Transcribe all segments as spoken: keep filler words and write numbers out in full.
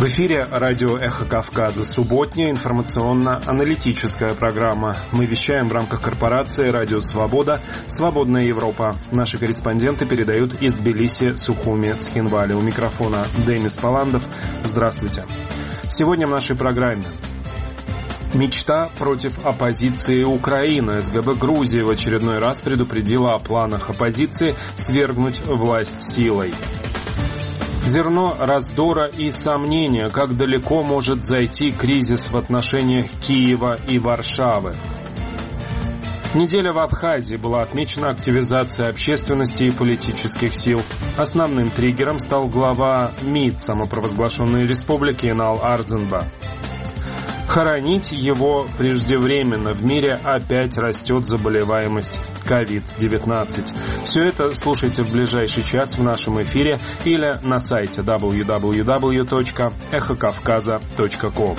В эфире радио «Эхо Кавказа», субботняя информационно-аналитическая программа. Мы вещаем в рамках корпорации «Радио Свобода», «Свободная Европа». Наши корреспонденты передают из Тбилиси, Сухуми, Цхинвали. У микрофона Демис Паландов. Здравствуйте. Сегодня в нашей программе. Мечта против оппозиции Украины. СГБ Грузии в очередной раз предупредила о планах оппозиции свергнуть власть силой. Зерно раздора и сомнения, как далеко может зайти кризис в отношениях Киева и Варшавы. Неделя в Абхазии была отмечена активизацией общественности и политических сил. Основным триггером стал глава МИД самопровозглашенной республики Инал Ардзинба. Хоронить его преждевременно. В мире опять растет заболеваемость ковид девятнадцать. Все это слушайте в ближайший час в нашем эфире или на сайте дабл ю дабл ю дабл ю точка эхо кавказа точка ком.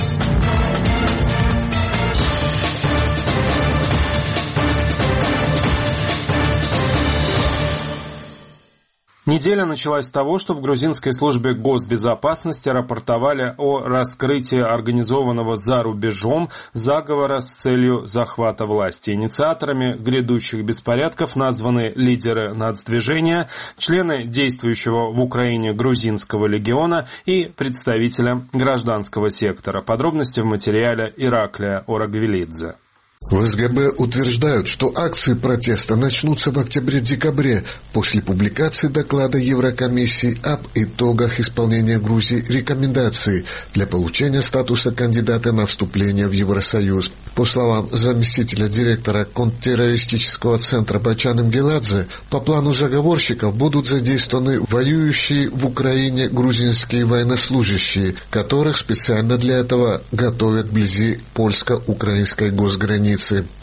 Неделя началась с того, что в грузинской службе госбезопасности рапортовали о раскрытии организованного за рубежом заговора с целью захвата власти. Инициаторами грядущих беспорядков названы лидеры нацдвижения, члены действующего в Украине грузинского легиона и представителя гражданского сектора. Подробности в материале Ираклия Орагвелидзе. В СГБ утверждают, что акции протеста начнутся в октябре-декабре после публикации доклада Еврокомиссии об итогах исполнения Грузии рекомендаций для получения статуса кандидата на вступление в Евросоюз. По словам заместителя директора контртеррористического центра Бачан Мгеладзе, по плану заговорщиков будут задействованы воюющие в Украине грузинские военнослужащие, которых специально для этого готовят вблизи польско-украинской госграницы.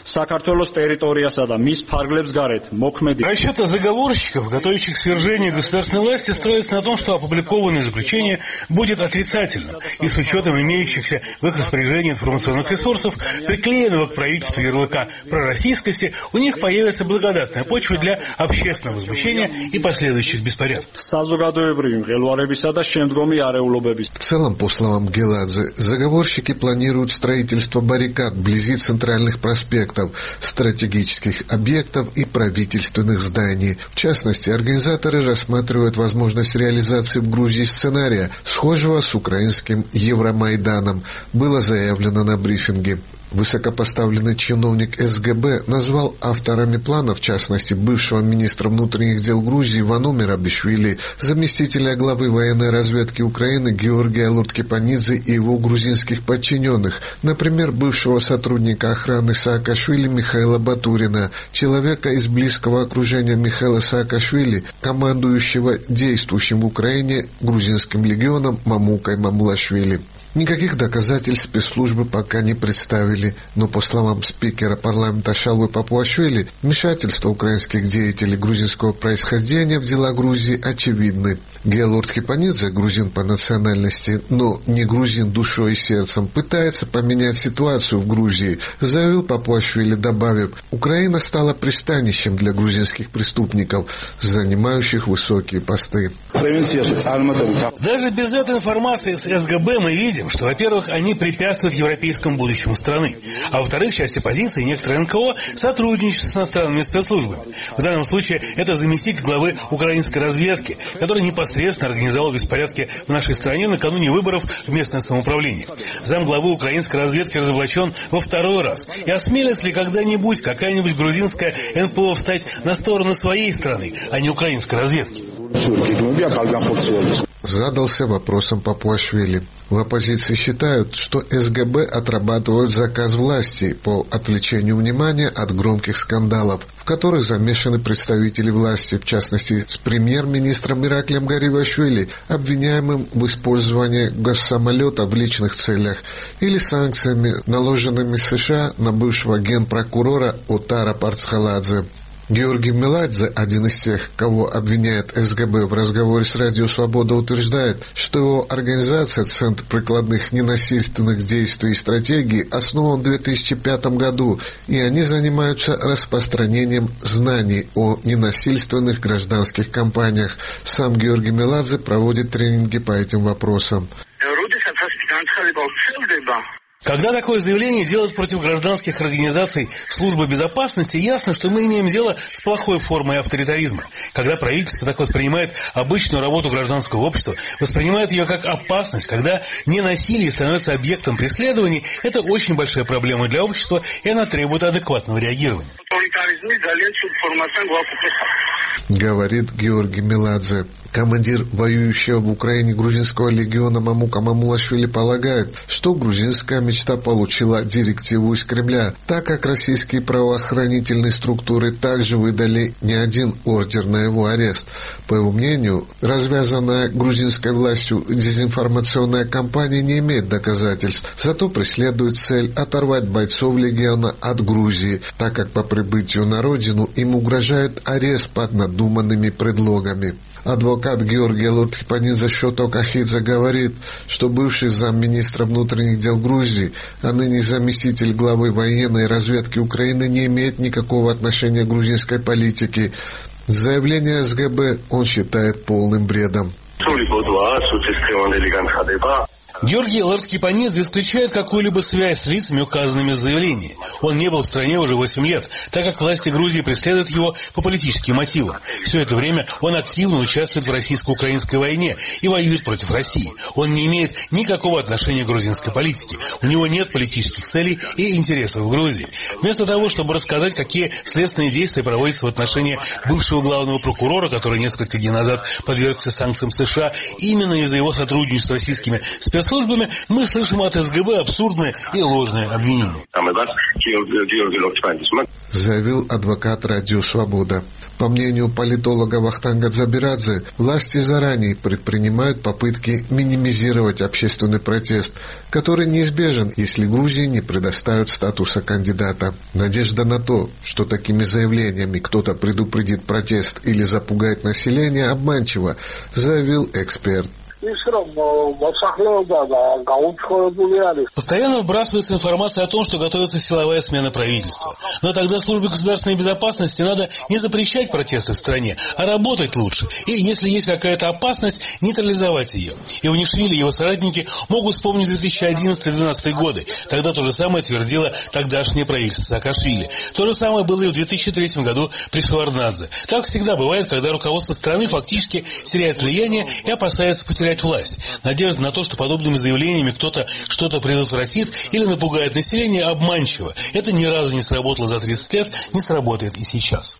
Расчеты заговорщиков, готовящих свержение государственной власти, строятся на том, что опубликованное заключение будет отрицательным, и с учетом имеющихся в их распоряжении информационных ресурсов, приклеенного к правительству ярлыка пророссийскости, у них появится благодатная почва для общественного возмущения и последующих беспорядков. В целом, по словам Геладзе, заговорщики планируют строительство баррикад вблизи центральных проспектов, стратегических объектов и правительственных зданий. В частности, организаторы рассматривают возможность реализации в Грузии сценария, схожего с украинским Евромайданом, было заявлено на брифинге. Высокопоставленный чиновник СГБ назвал авторами плана, в частности, бывшего министра внутренних дел Грузии Вану Мерабишвили, заместителя главы военной разведки Украины Георгия Лурткепанидзе и его грузинских подчиненных, например, бывшего сотрудника охраны Саакашвили Михаила Батурина, человека из близкого окружения Михаила Саакашвили, командующего действующим в Украине грузинским легионом Мамукой Мамулашвили. Никаких доказательств спецслужбы пока не представили, но, по словам спикера парламента Шалвы Папуашвили, вмешательство украинских деятелей грузинского происхождения в дела Грузии очевидны. Георг Хипанидзе, грузин по национальности, но не грузин душой и сердцем, пытается поменять ситуацию в Грузии, заявил Папуашвили, добавив: «Украина стала пристанищем для грузинских преступников, занимающих высокие посты». Даже без этой информации с СГБ мы видим, что, во-первых, они препятствуют европейскому будущему страны, а во-вторых, часть оппозиции и некоторые эн ка о сотрудничают с иностранными спецслужбами. В данном случае это заместитель главы украинской разведки, который непосредственно организовал беспорядки в нашей стране накануне выборов в местное самоуправление. Замглавы украинской разведки разоблачен во второй раз. И осмелится ли когда-нибудь какая-нибудь грузинская эн пэ о встать на сторону своей страны, а не украинской разведки? Задался вопросом Папуашвили. В оппозиции считают, что СГБ отрабатывают заказ власти по отвлечению внимания от громких скандалов, в которых замешаны представители власти, в частности с премьер-министром Ираклием Гарибашвили, обвиняемым в использовании госсамолета в личных целях, или санкциями, наложенными США на бывшего генпрокурора Отара Парцхаладзе. Георгий Меладзе, один из тех, кого обвиняет СГБ, в разговоре с Радио Свобода утверждает, что его организация «Центр прикладных ненасильственных действий и стратегий» основан в две тысячи пятом году, и они занимаются распространением знаний о ненасильственных гражданских кампаниях. Сам Георгий Меладзе проводит тренинги по этим вопросам. Когда такое заявление делают против гражданских организаций службы безопасности, ясно, что мы имеем дело с плохой формой авторитаризма. Когда правительство так воспринимает обычную работу гражданского общества, воспринимает ее как опасность, когда ненасилие становится объектом преследований, это очень большая проблема для общества, и она требует адекватного реагирования. Говорит Георгий Меладзе. Командир воюющего в Украине грузинского легиона Мамука Мамулашвили полагает, что грузинская мечта получила директиву из Кремля, так как российские правоохранительные структуры также выдали не один ордер на его арест. По его мнению, развязанная грузинской властью дезинформационная кампания не имеет доказательств, зато преследует цель оторвать бойцов легиона от Грузии, так как по прибытию на родину им угрожает арест под надуманными предлогами. Адвокат Георгий Луртхипанидзе Шотокахидзе говорит, что бывший замминистра внутренних дел Грузии, а ныне заместитель главы военной разведки Украины не имеет никакого отношения к грузинской политике. Заявление эс гэ бэ он считает полным бредом. Георгий Луртхипанидзе исключает какую-либо связь с лицами, указанными в заявлении. Он не был в стране уже восемь лет, так как власти Грузии преследуют его по политическим мотивам. Все это время он активно участвует в российско-украинской войне и воюет против России. Он не имеет никакого отношения к грузинской политике. У него нет политических целей и интересов в Грузии. Вместо того, чтобы рассказать, какие следственные действия проводятся в отношении бывшего главного прокурора, который несколько дней назад подвергся санкциям США именно из-за его сотрудничества с российскими спецслужбами, службами, мы слышим от эс гэ бэ абсурдные и ложные обвинения. Заявил адвокат Радио Свобода. По мнению политолога Вахтанга Дзабирадзе, власти заранее предпринимают попытки минимизировать общественный протест, который неизбежен, если Грузии не предоставят статуса кандидата. Надежда на то, что такими заявлениями кто-то предупредит протест или запугает население, обманчива, заявил эксперт. Постоянно вбрасывается информация о том, что готовится силовая смена правительства. Но тогда службе государственной безопасности надо не запрещать протесты в стране, а работать лучше. И если есть какая-то опасность, нейтрализовать ее. Иванишвили и его соратники могут вспомнить две тысячи одиннадцатый — две тысячи двенадцатый годы. Тогда то же самое твердило тогдашнее правительство Саакашвили. То же самое было и в две тысячи третьем году при Шеварднадзе. Так всегда бывает, когда руководство страны фактически теряет влияние и опасается потерять власть. Надежда на то, что подобными заявлениями кто-то что-то предотвратит или напугает население, обманчиво. Это ни разу не сработало за тридцать лет, не сработает и сейчас.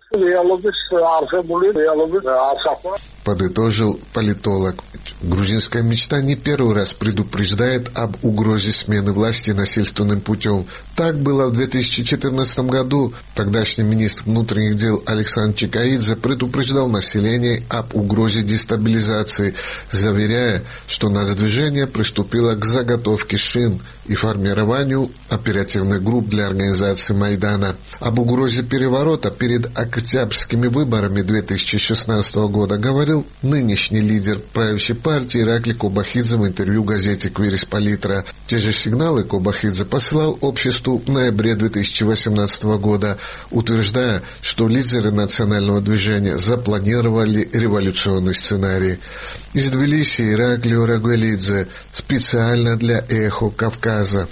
Подытожил политолог. Грузинская мечта не первый раз предупреждает об угрозе смены власти насильственным путем. Так было в две тысячи четырнадцатом году. Тогдашний министр внутренних дел Александр Чикаидзе предупреждал население об угрозе дестабилизации, заверяя, что нацдвижение приступило к заготовке шин и формированию оперативных групп для организации Майдана. Об угрозе переворота перед октябрьскими выборами две тысячи шестнадцатого года говорил нынешний лидер правящей партии Иракли Кобахидзе в интервью газете «Квирис Политра». Те же сигналы Кобахидзе посылал обществу в ноябре две тысячи восемнадцатого года, утверждая, что лидеры национального движения запланировали революционный сценарий. Из Тбилиси Ираклио Рагвелидзе специально для «Эхо Кавказа».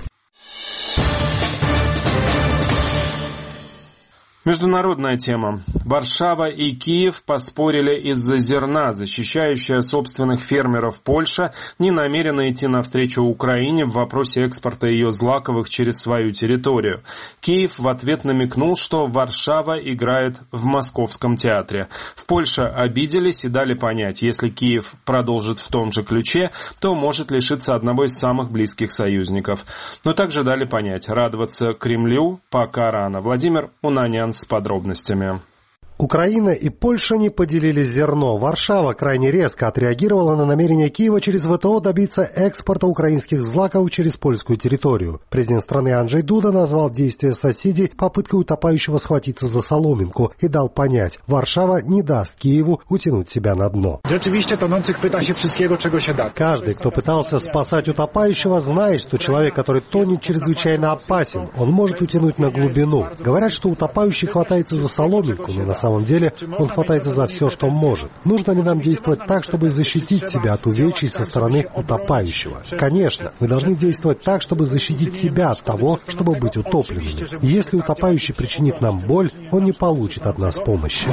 Международная тема. Варшава и Киев поспорили из-за зерна. Защищающая собственных фермеров Польша не намерена идти навстречу Украине в вопросе экспорта ее злаковых через свою территорию. Киев в ответ намекнул, что Варшава играет в Московском театре. В Польше обиделись и дали понять, если Киев продолжит в том же ключе, то может лишиться одного из самых близких союзников. Но также дали понять, радоваться Кремлю пока рано. Владимир Унанян с подробностями. Украина и Польша не поделили зерно. Варшава крайне резко отреагировала на намерение Киева через вэ тэ о добиться экспорта украинских злаков через польскую территорию. Президент страны Анджей Дуда назвал действия соседей попыткой утопающего схватиться за соломинку и дал понять, Варшава не даст Киеву утянуть себя на дно. Каждый, кто пытался спасать утопающего, знает, что человек, который тонет, чрезвычайно опасен. Он может утянуть на глубину. Говорят, что утопающий хватается за соломинку, но на самом деле он хватается за все, что может. Нужно ли нам действовать так, чтобы защитить себя от увечий со стороны утопающего? Конечно, мы должны действовать так, чтобы защитить себя от того, чтобы быть утопленными. И если утопающий причинит нам боль, он не получит от нас помощи.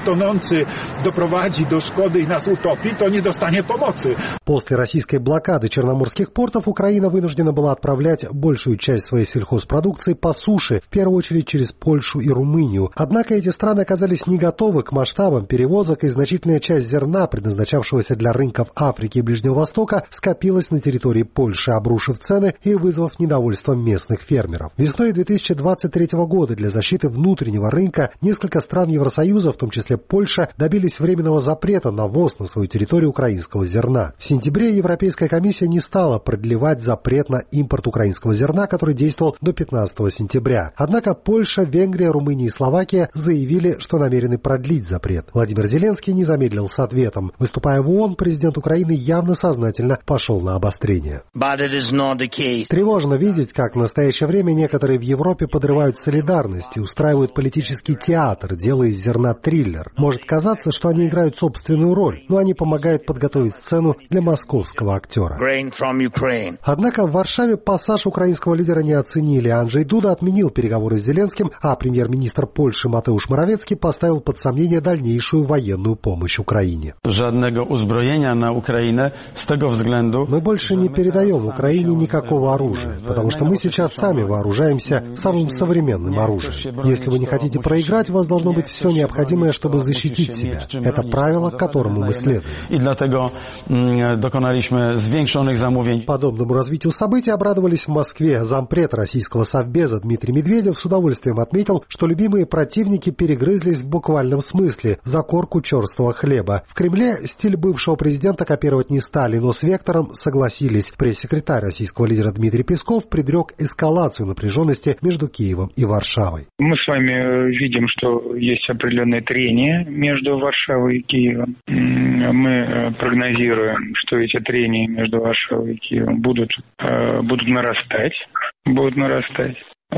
После российской блокады черноморских портов Украина вынуждена была отправлять большую часть своей сельхозпродукции по суше, в первую очередь через Польшу и Румынию. Однако эти страны оказались не готовы к масштабам перевозок, и значительная часть зерна, предназначавшегося для рынков Африки и Ближнего Востока, скопилась на территории Польши, обрушив цены и вызвав недовольство местных фермеров. Весной две тысячи двадцать третьего года для защиты внутреннего рынка несколько стран Евросоюза, в том числе Польша, добились временного запрета на ввоз на свою территорию украинского зерна. В сентябре Европейская комиссия не стала продлевать запрет на импорт украинского зерна, который действовал до пятнадцатого сентября. Однако Польша, Венгрия, Румыния и Словакия заявили, что намерены продлить запрет. Владимир Зеленский не замедлил с ответом. Выступая в ООН, президент Украины явно сознательно пошел на обострение. Тревожно видеть, как в настоящее время некоторые в Европе подрывают солидарность и устраивают политический театр, делая из зерна триллер. Может казаться, что они играют собственную роль, но они помогают подготовить сцену для московского актера. Однако в Варшаве пассаж украинского лидера не оценили. Анджей Дуда отменил переговоры с Зеленским, а премьер-министр Польши Матеуш Моравецкий поставил под сомнение дальнейшую военную помощь Украине. Мы больше не передаем Украине никакого оружия, потому что мы сейчас сами вооружаемся самым современным оружием. Если вы не хотите проиграть, у вас должно быть все необходимое, чтобы защитить себя. Это правило, которому мы следуем. Подобному развитию событий обрадовались в Москве. Зампред российского совбеза Дмитрий Медведев с удовольствием отметил, что любимые противники перегрызлись в буквальном смысле за корку черствого хлеба. В Кремле стиль бывшего президента копировать не стали, но с вектором согласились. Пресс-секретарь российского лидера Дмитрий Песков предрек эскалацию напряженности между Киевом и Варшавой. Мы с вами видим, что есть определенное трение между Варшавой и Киевом. Мы прогнозируем, что эти трения между Варшавой и Киевом будут, будут нарастать. Будут нарастать.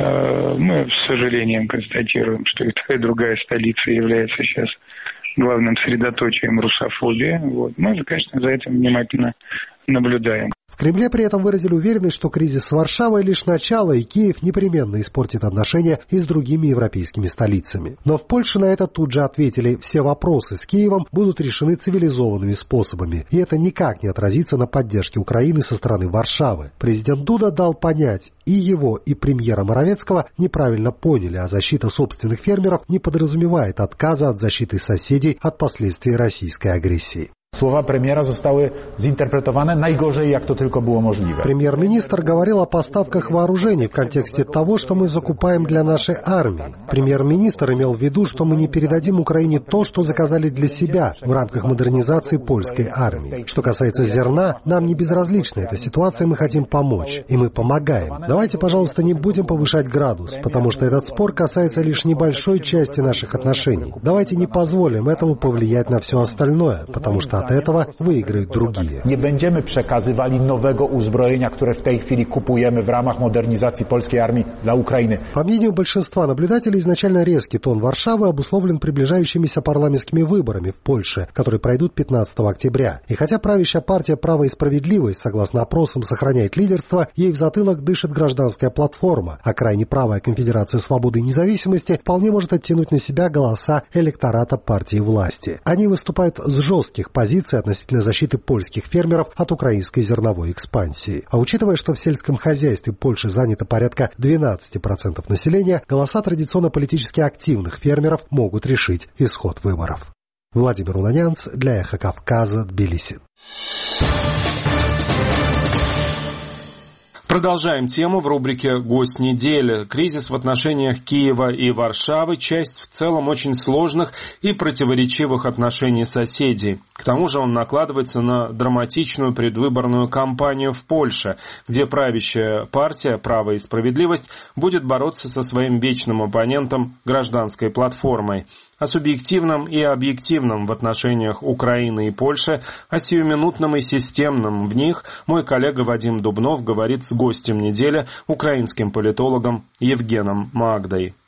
Мы с сожалением констатируем, что и та, и другая столица является сейчас главным средоточием русофобии. Вот. Мы, конечно, за этим внимательно наблюдаем. В Кремле при этом выразили уверенность, что кризис с Варшавой лишь начало, и Киев непременно испортит отношения и с другими европейскими столицами. Но в Польше на это тут же ответили: все вопросы с Киевом будут решены цивилизованными способами, и это никак не отразится на поддержке Украины со стороны Варшавы. Президент Дуда дал понять, и его, и премьера Моравецкого неправильно поняли, а защита собственных фермеров не подразумевает отказа от защиты соседей от последствий российской агрессии. Słowa premiera zostały zinterpretowane najgorzej, jak to tylko było możliwe. Премьер-министр говорил о поставках вооружений в контексте того, что мы закупаем для нашей армии. Премьер-министр имел в виду, что мы не передадим Украине то, что заказали для себя в рамках модернизации польской армии. Что касается зерна, нам не безразлична эта ситуация, мы хотим помочь, и мы помогаем. Давайте, пожалуйста, не будем повышать градус, потому что этот спор касается лишь небольшой части наших отношений. Давайте не позволим этому повлиять на все остальное, потому что от этого выиграют другие. Nie będziemy przekazywali nowego uzbrojenia, które w tej chwili kupujemy w ramach modernizacji polskiej armii dla Ukrainy. По мнению большинства наблюдателей, изначально резкий тон Варшавы обусловлен приближающимися парламентскими выборами в Польше, которые пройдут пятнадцатого октября. И хотя правящая партия «Право и справедливость», согласно опросам, сохраняет лидерство, ей в затылок дышит гражданская платформа, а крайне правая конфедерация «Свободы и независимости» вполне может оттянуть на себя голоса электората партии власти. Они выступают с жестких позиций относительно защиты польских фермеров от украинской зерновой экспансии. А учитывая, что в сельском хозяйстве Польши занято порядка двенадцать процентов населения, голоса традиционно политически активных фермеров могут решить исход выборов. Владимир Уланянц для Эхо Кавказа, Тбилиси. Продолжаем тему в рубрике «Гость недели». Кризис в отношениях Киева и Варшавы – часть в целом очень сложных и противоречивых отношений соседей. К тому же он накладывается на драматичную предвыборную кампанию в Польше, где правящая партия «Право и справедливость» будет бороться со своим вечным оппонентом гражданской платформой. О субъективном и объективном в отношениях Украины и Польши, о сиюминутном и системном в них мой коллега Вадим Дубнов говорит с гостем недели, украинским политологом Евгеном Магдой.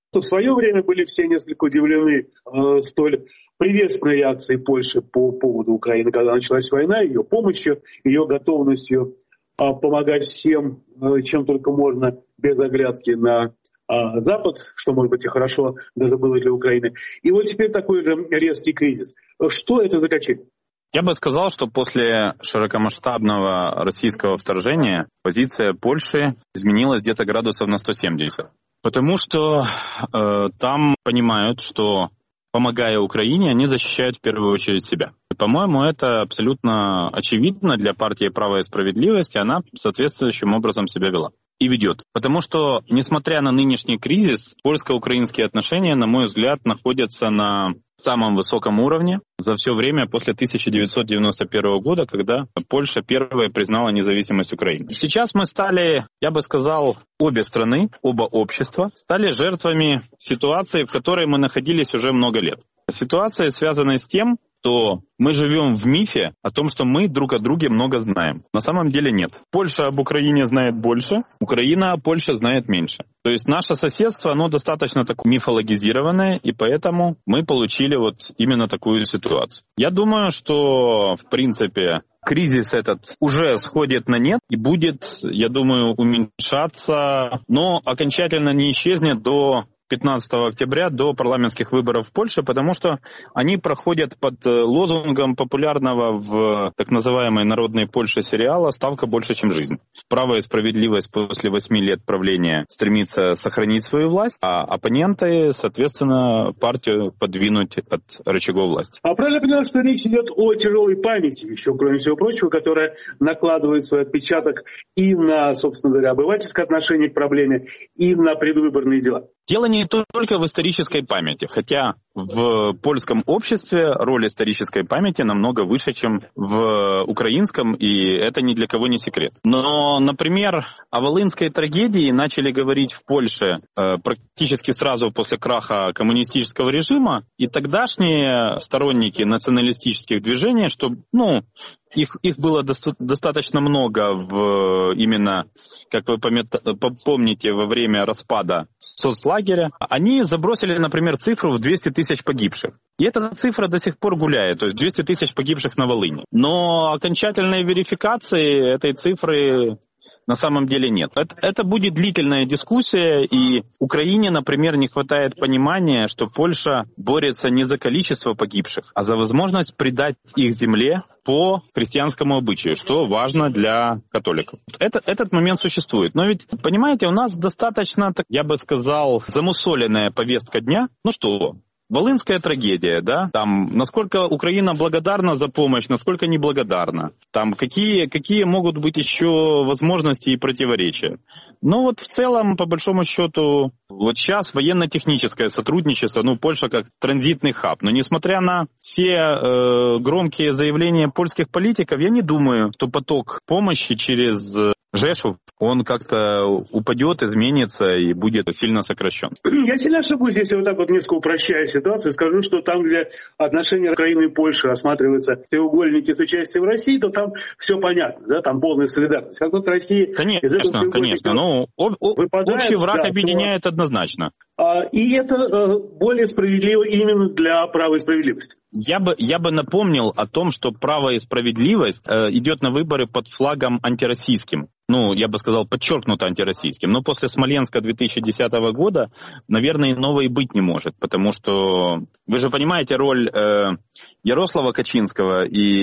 В свое время были все несколько удивлены э, столь приветственной реакцией Польши по поводу Украины, когда началась война, ее помощью, ее готовностью э, помогать всем, э, чем только можно, без оглядки на э, Запад, что, может быть, и хорошо даже было для Украины. И вот теперь такой же резкий кризис. Что это за качели? Я бы сказал, что после широкомасштабного российского вторжения позиция Польши изменилась где-то градусов на сто семьдесят. Потому что э, там понимают, что, помогая Украине, они защищают в первую очередь себя. И, по-моему, это абсолютно очевидно для партии «Право и справедливость», и она соответствующим образом себя вела. И ведет. Потому что, несмотря на нынешний кризис, польско-украинские отношения, на мой взгляд, находятся на самом высоком уровне за все время после тысяча девятьсот девяносто первого года, когда Польша первая признала независимость Украины. Сейчас мы стали, я бы сказал, обе страны, оба общества, стали жертвами ситуации, в которой мы находились уже много лет. Ситуация связана с тем, что мы живем в мифе о том, что мы друг о друге много знаем. На самом деле нет. Польша об Украине знает больше, Украина о Польше знает меньше. То есть наше соседство, оно достаточно такое мифологизированное, и поэтому мы получили вот именно такую ситуацию. Я думаю, что, в принципе, кризис этот уже сходит на нет и будет, я думаю, уменьшаться, но окончательно не исчезнет до пятнадцатого октября, до парламентских выборов в Польше, потому что они проходят под лозунгом популярного в так называемой «Народной Польше» сериала «Ставка больше, чем жизнь». «Право и справедливость» после восьми лет правления стремится сохранить свою власть, а оппоненты, соответственно, партию подвинуть от рычагов власти. А правильно понимаю, что речь идет о тяжелой памяти, еще кроме всего прочего, которая накладывает свой отпечаток и на, собственно говоря, обывательское отношение к проблеме, и на предвыборные дела? Дело не только в исторической памяти, хотя в польском обществе роль исторической памяти намного выше, чем в украинском, и это ни для кого не секрет. Но, например, о Волынской трагедии начали говорить в Польше э, практически сразу после краха коммунистического режима, и тогдашние сторонники националистических движений, что, ну, Их, их было доста- достаточно много в, именно, как вы помните, во время распада соцлагеря. Они забросили, например, цифру в двести тысяч погибших. И эта цифра до сих пор гуляет, то есть двести тысяч погибших на Волыни. Но окончательной верификации этой цифры на самом деле нет. Это, это будет длительная дискуссия, и Украине, например, не хватает понимания, что Польша борется не за количество погибших, а за возможность придать их земле по христианскому обычаю, что важно для католиков. Это, этот момент существует. Но ведь, понимаете, у нас достаточно, я бы сказал, замусоленная повестка дня. Ну что, Волынская трагедия, да, там, насколько Украина благодарна за помощь, насколько неблагодарна, там, какие, какие могут быть еще возможности и противоречия. Но вот в целом, по большому счету, вот сейчас военно-техническое сотрудничество, ну, Польша как транзитный хаб, но несмотря на все э, громкие заявления польских политиков, я не думаю, что поток помощи через Жешув, он как-то упадет, изменится и будет сильно сокращен. Я сильно ошибусь, если вот так вот несколько упрощаю ситуацию, скажу, что там, где отношения Украины и Польши рассматриваются треугольники с участием России, то там все понятно, да, там полная солидарность. Как только Россия... Конечно, из этого конечно, но об, общий враг да, объединяет то... однозначно. И это более справедливо именно для права и справедливости. Я бы, я бы напомнил о том, что право и справедливость э, идет на выборы под флагом антироссийским. Ну, я бы сказал, подчеркнуто антироссийским. Но после Смоленска две тысячи десятого года, наверное, новой быть не может. Потому что, вы же понимаете, роль э, Ярослава Качинского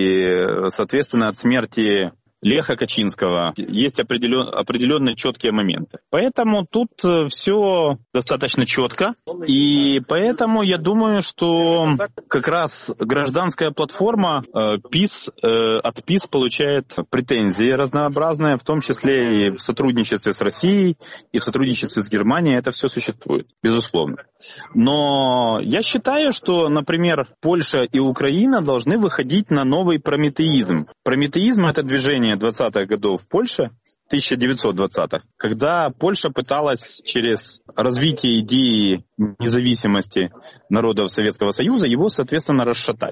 и, соответственно, от смерти Леха Качинского есть определен, определенные четкие моменты. Поэтому тут все достаточно четко. И поэтому я думаю, что как раз гражданская платформа э, ПИС, э, от ПИС получает претензии разнообразные, в том числе и в сотрудничестве с Россией, и в сотрудничестве с Германией. Это все существует, безусловно. Но я считаю, что, например, Польша и Украина должны выходить на новый прометеизм. Прометеизм — это движение двадцатых годов в Польше, тысяча девятьсот двадцатых, когда Польша пыталась через развитие идеи независимости народов Советского Союза его, соответственно, расшатать.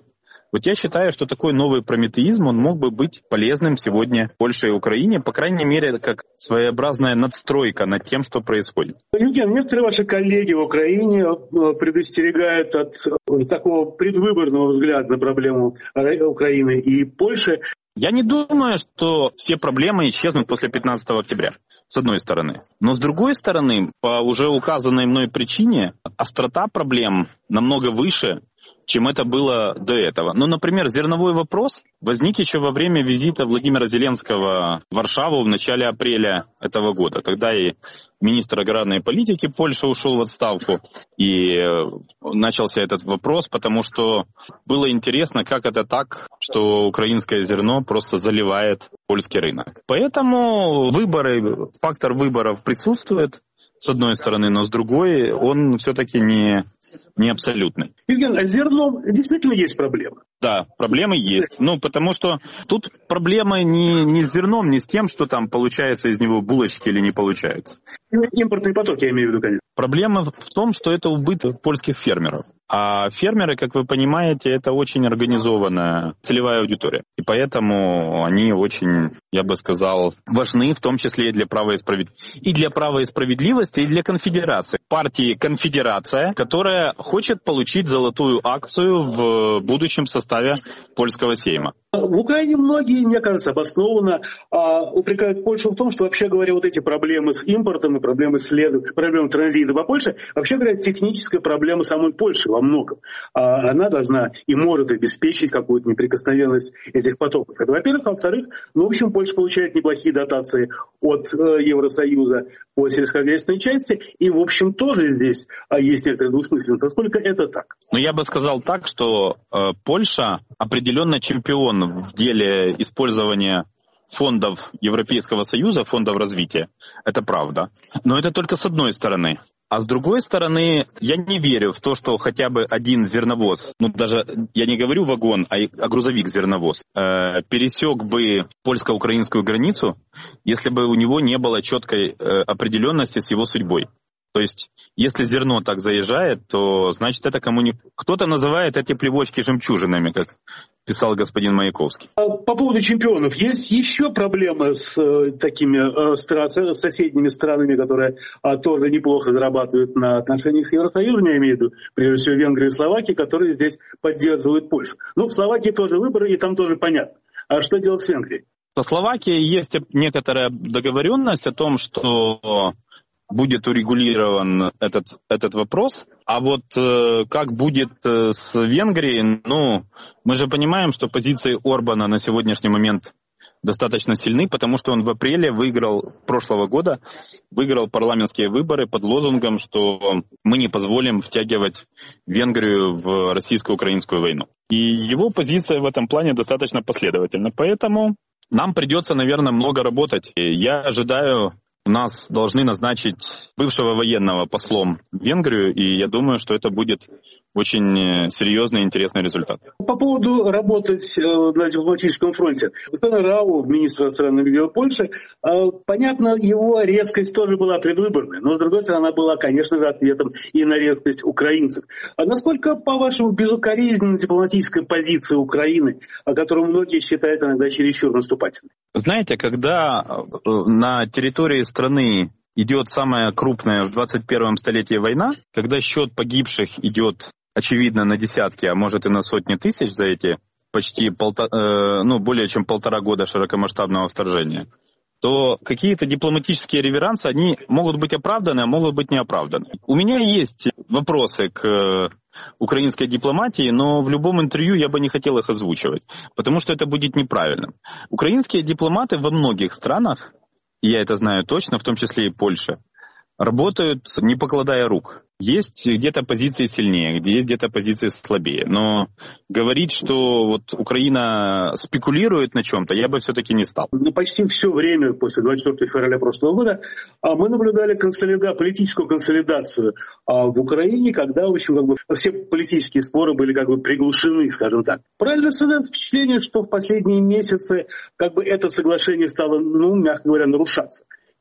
Вот я считаю, что такой новый прометеизм, он мог бы быть полезным сегодня Польше и Украине, по крайней мере, как своеобразная надстройка над тем, что происходит. Евгений, некоторые ваши коллеги в Украине предостерегают от такого предвыборного взгляда на проблему Украины и Польши. Я не думаю, что все проблемы исчезнут после пятнадцатого октября, с одной стороны. Но с другой стороны, по уже указанной мной причине, острота проблем намного выше, чем это было до этого. Ну, например, зерновой вопрос возник еще во время визита Владимира Зеленского в Варшаву в начале апреля этого года. Тогда и министр аграрной политики Польши ушел в отставку, и начался этот вопрос, потому что было интересно, как это так, что украинское зерно просто заливает польский рынок. Поэтому выборы, фактор выборов присутствует, с одной стороны, но с другой он все-таки не... не абсолютный. Евгений, а с зерном действительно есть проблемы? Да, проблемы есть. Ну, потому что тут проблемы не, не с зерном, не с тем, что там получается из него булочки или не получается. Импортный поток, я имею в виду, конечно. Проблема в том, что это убыток польских фермеров. А фермеры, как вы понимаете, это очень организованная целевая аудитория. И поэтому они очень, я бы сказал, важны, в том числе и для права и справедливости. И для права и справедливости, и для конфедерации. Партии «Конфедерация», которая хочет получить золотую акцию в будущем составе польского сейма. В Украине многие, мне кажется, обоснованно а, упрекают Польшу в том, что, вообще говоря, вот эти проблемы с импортом и проблемы, след... проблемы транзита по Польше, вообще говоря, техническая проблема самой Польши во многом. А, она должна и может обеспечить какую-то неприкосновенность этих потоков. Это, во-первых. Во-вторых, ну, в общем, Польша получает неплохие дотации от э, Евросоюза по сельскохозяйственной части, и, в общем, тоже здесь а, есть некоторая двусмысленность. Насколько это так? Ну, я бы сказал так, что э, Польша определенно чемпион в деле использования фондов Европейского Союза, фондов развития. Это правда. Но это только с одной стороны. А с другой стороны, я не верю в то, что хотя бы один зерновоз, ну даже я не говорю вагон, а, а грузовик-зерновоз, э, пересек бы польско-украинскую границу, если бы у него не было четкой э, определенности с его судьбой. То есть, если зерно так заезжает, то значит это кому не... Кто-то называет эти плевочки жемчужинами, как писал господин Маяковский. По поводу чемпионов, есть еще проблемы с э, такими э, стра- с соседними странами, которые э, тоже неплохо зарабатывают на отношениях с Евросоюзом, я имею в виду, прежде всего, Венгрия и Словакия, которые здесь поддерживают Польшу. Ну, в Словакии тоже выборы, и там тоже понятно. А что делать с Венгрией? Со Словакией есть некоторая договоренность о том, что будет урегулирован этот, этот вопрос. А вот э, как будет э, с Венгрией, ну, мы же понимаем, что позиции Орбана на сегодняшний момент достаточно сильны, потому что он в апреле выиграл, прошлого года, выиграл парламентские выборы под лозунгом, что мы не позволим втягивать Венгрию в российско-украинскую войну. И его позиция в этом плане достаточно последовательна. Поэтому нам придется, наверное, много работать. И я ожидаю... Нас должны назначить бывшего военного послом в Венгрию, и я думаю, что это будет очень серьезный и интересный результат. По поводу работать на дипломатическом фронте. Господин Рау, министр иностранных дел Польши, понятно, его резкость тоже была предвыборной, но, с другой стороны, она была, конечно же, ответом и на резкость украинцев. А насколько, по-вашему, безукоризненна дипломатическая позиция Украины, которую многие считают иногда чересчур наступательной? Знаете, когда на территории страны идет самая крупная в двадцать первом столетии война, когда счет погибших идет, очевидно, на десятки, а может и на сотни тысяч за эти почти полтора, э, ну, более чем полтора года широкомасштабного вторжения, то какие-то дипломатические реверансы, они могут быть оправданы, а могут быть неоправданы. У меня есть вопросы к украинской дипломатии, но в любом интервью я бы не хотел их озвучивать, потому что это будет неправильным. Украинские дипломаты во многих странах, я это знаю точно, в том числе и Польша, работают не покладая рук. Есть где-то позиции сильнее, где есть где-то позиции слабее. Но говорить, что вот Украина спекулирует на чем-то, я бы все-таки не стал. Почти все время после двадцать четвёртого февраля прошлого года мы наблюдали консолида... политическую консолидацию в Украине, когда, в общем, как бы все политические споры были как бы приглушены, скажем так. Правильно создается впечатление, что в последние месяцы как бы это соглашение стало, ну, мягко говоря, нарушаться.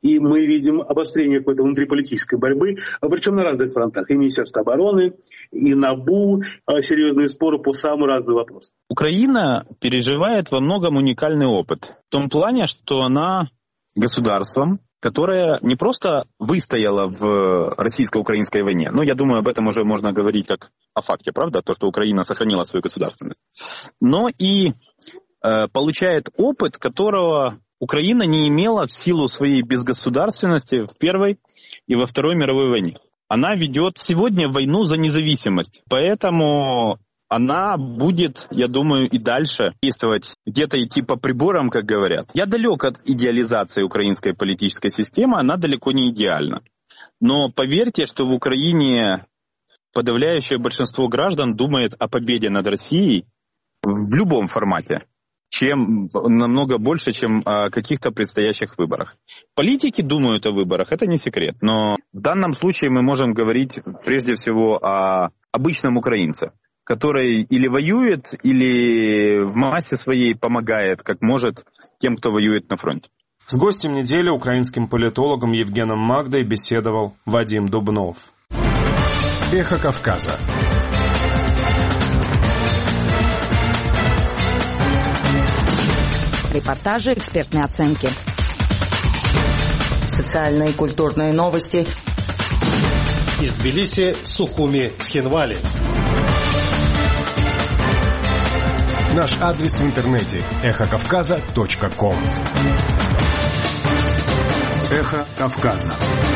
и мы видим обострение какой-то внутриполитической борьбы, причем на разных фронтах. И Министерство обороны, и НАБУ, серьезные споры по самым разным вопросам. Украина переживает во многом уникальный опыт. В том плане, что она государством, которое не просто выстояло в российско-украинской войне, ну, я думаю, об этом уже можно говорить как о факте, правда, то, что Украина сохранила свою государственность, но и э, получает опыт, которого Украина не имела в силу своей безгосударственности в Первой и во Второй мировой войне. Она ведет сегодня войну за независимость, поэтому она будет, я думаю, и дальше действовать, где-то идти по приборам, как говорят. Я далек от идеализации украинской политической системы, она далеко не идеальна. Но поверьте, что в Украине подавляющее большинство граждан думает о победе над Россией в любом формате, чем намного больше, чем о каких-то предстоящих выборах. Политики думают о выборах, это не секрет. Но в данном случае мы можем говорить прежде всего о обычном украинце, который или воюет, или в массе своей помогает, как может, тем, кто воюет на фронте. С гостем недели, украинским политологом Евгеном Магдой, беседовал Вадим Дубнов. Эхо Кавказа. Репортажи, экспертные оценки. Социальные и культурные новости. Из Тбилиси, Сухуми, Цхинвали. Наш адрес в интернете эхо кавказа точка ком. Эхо Кавказа.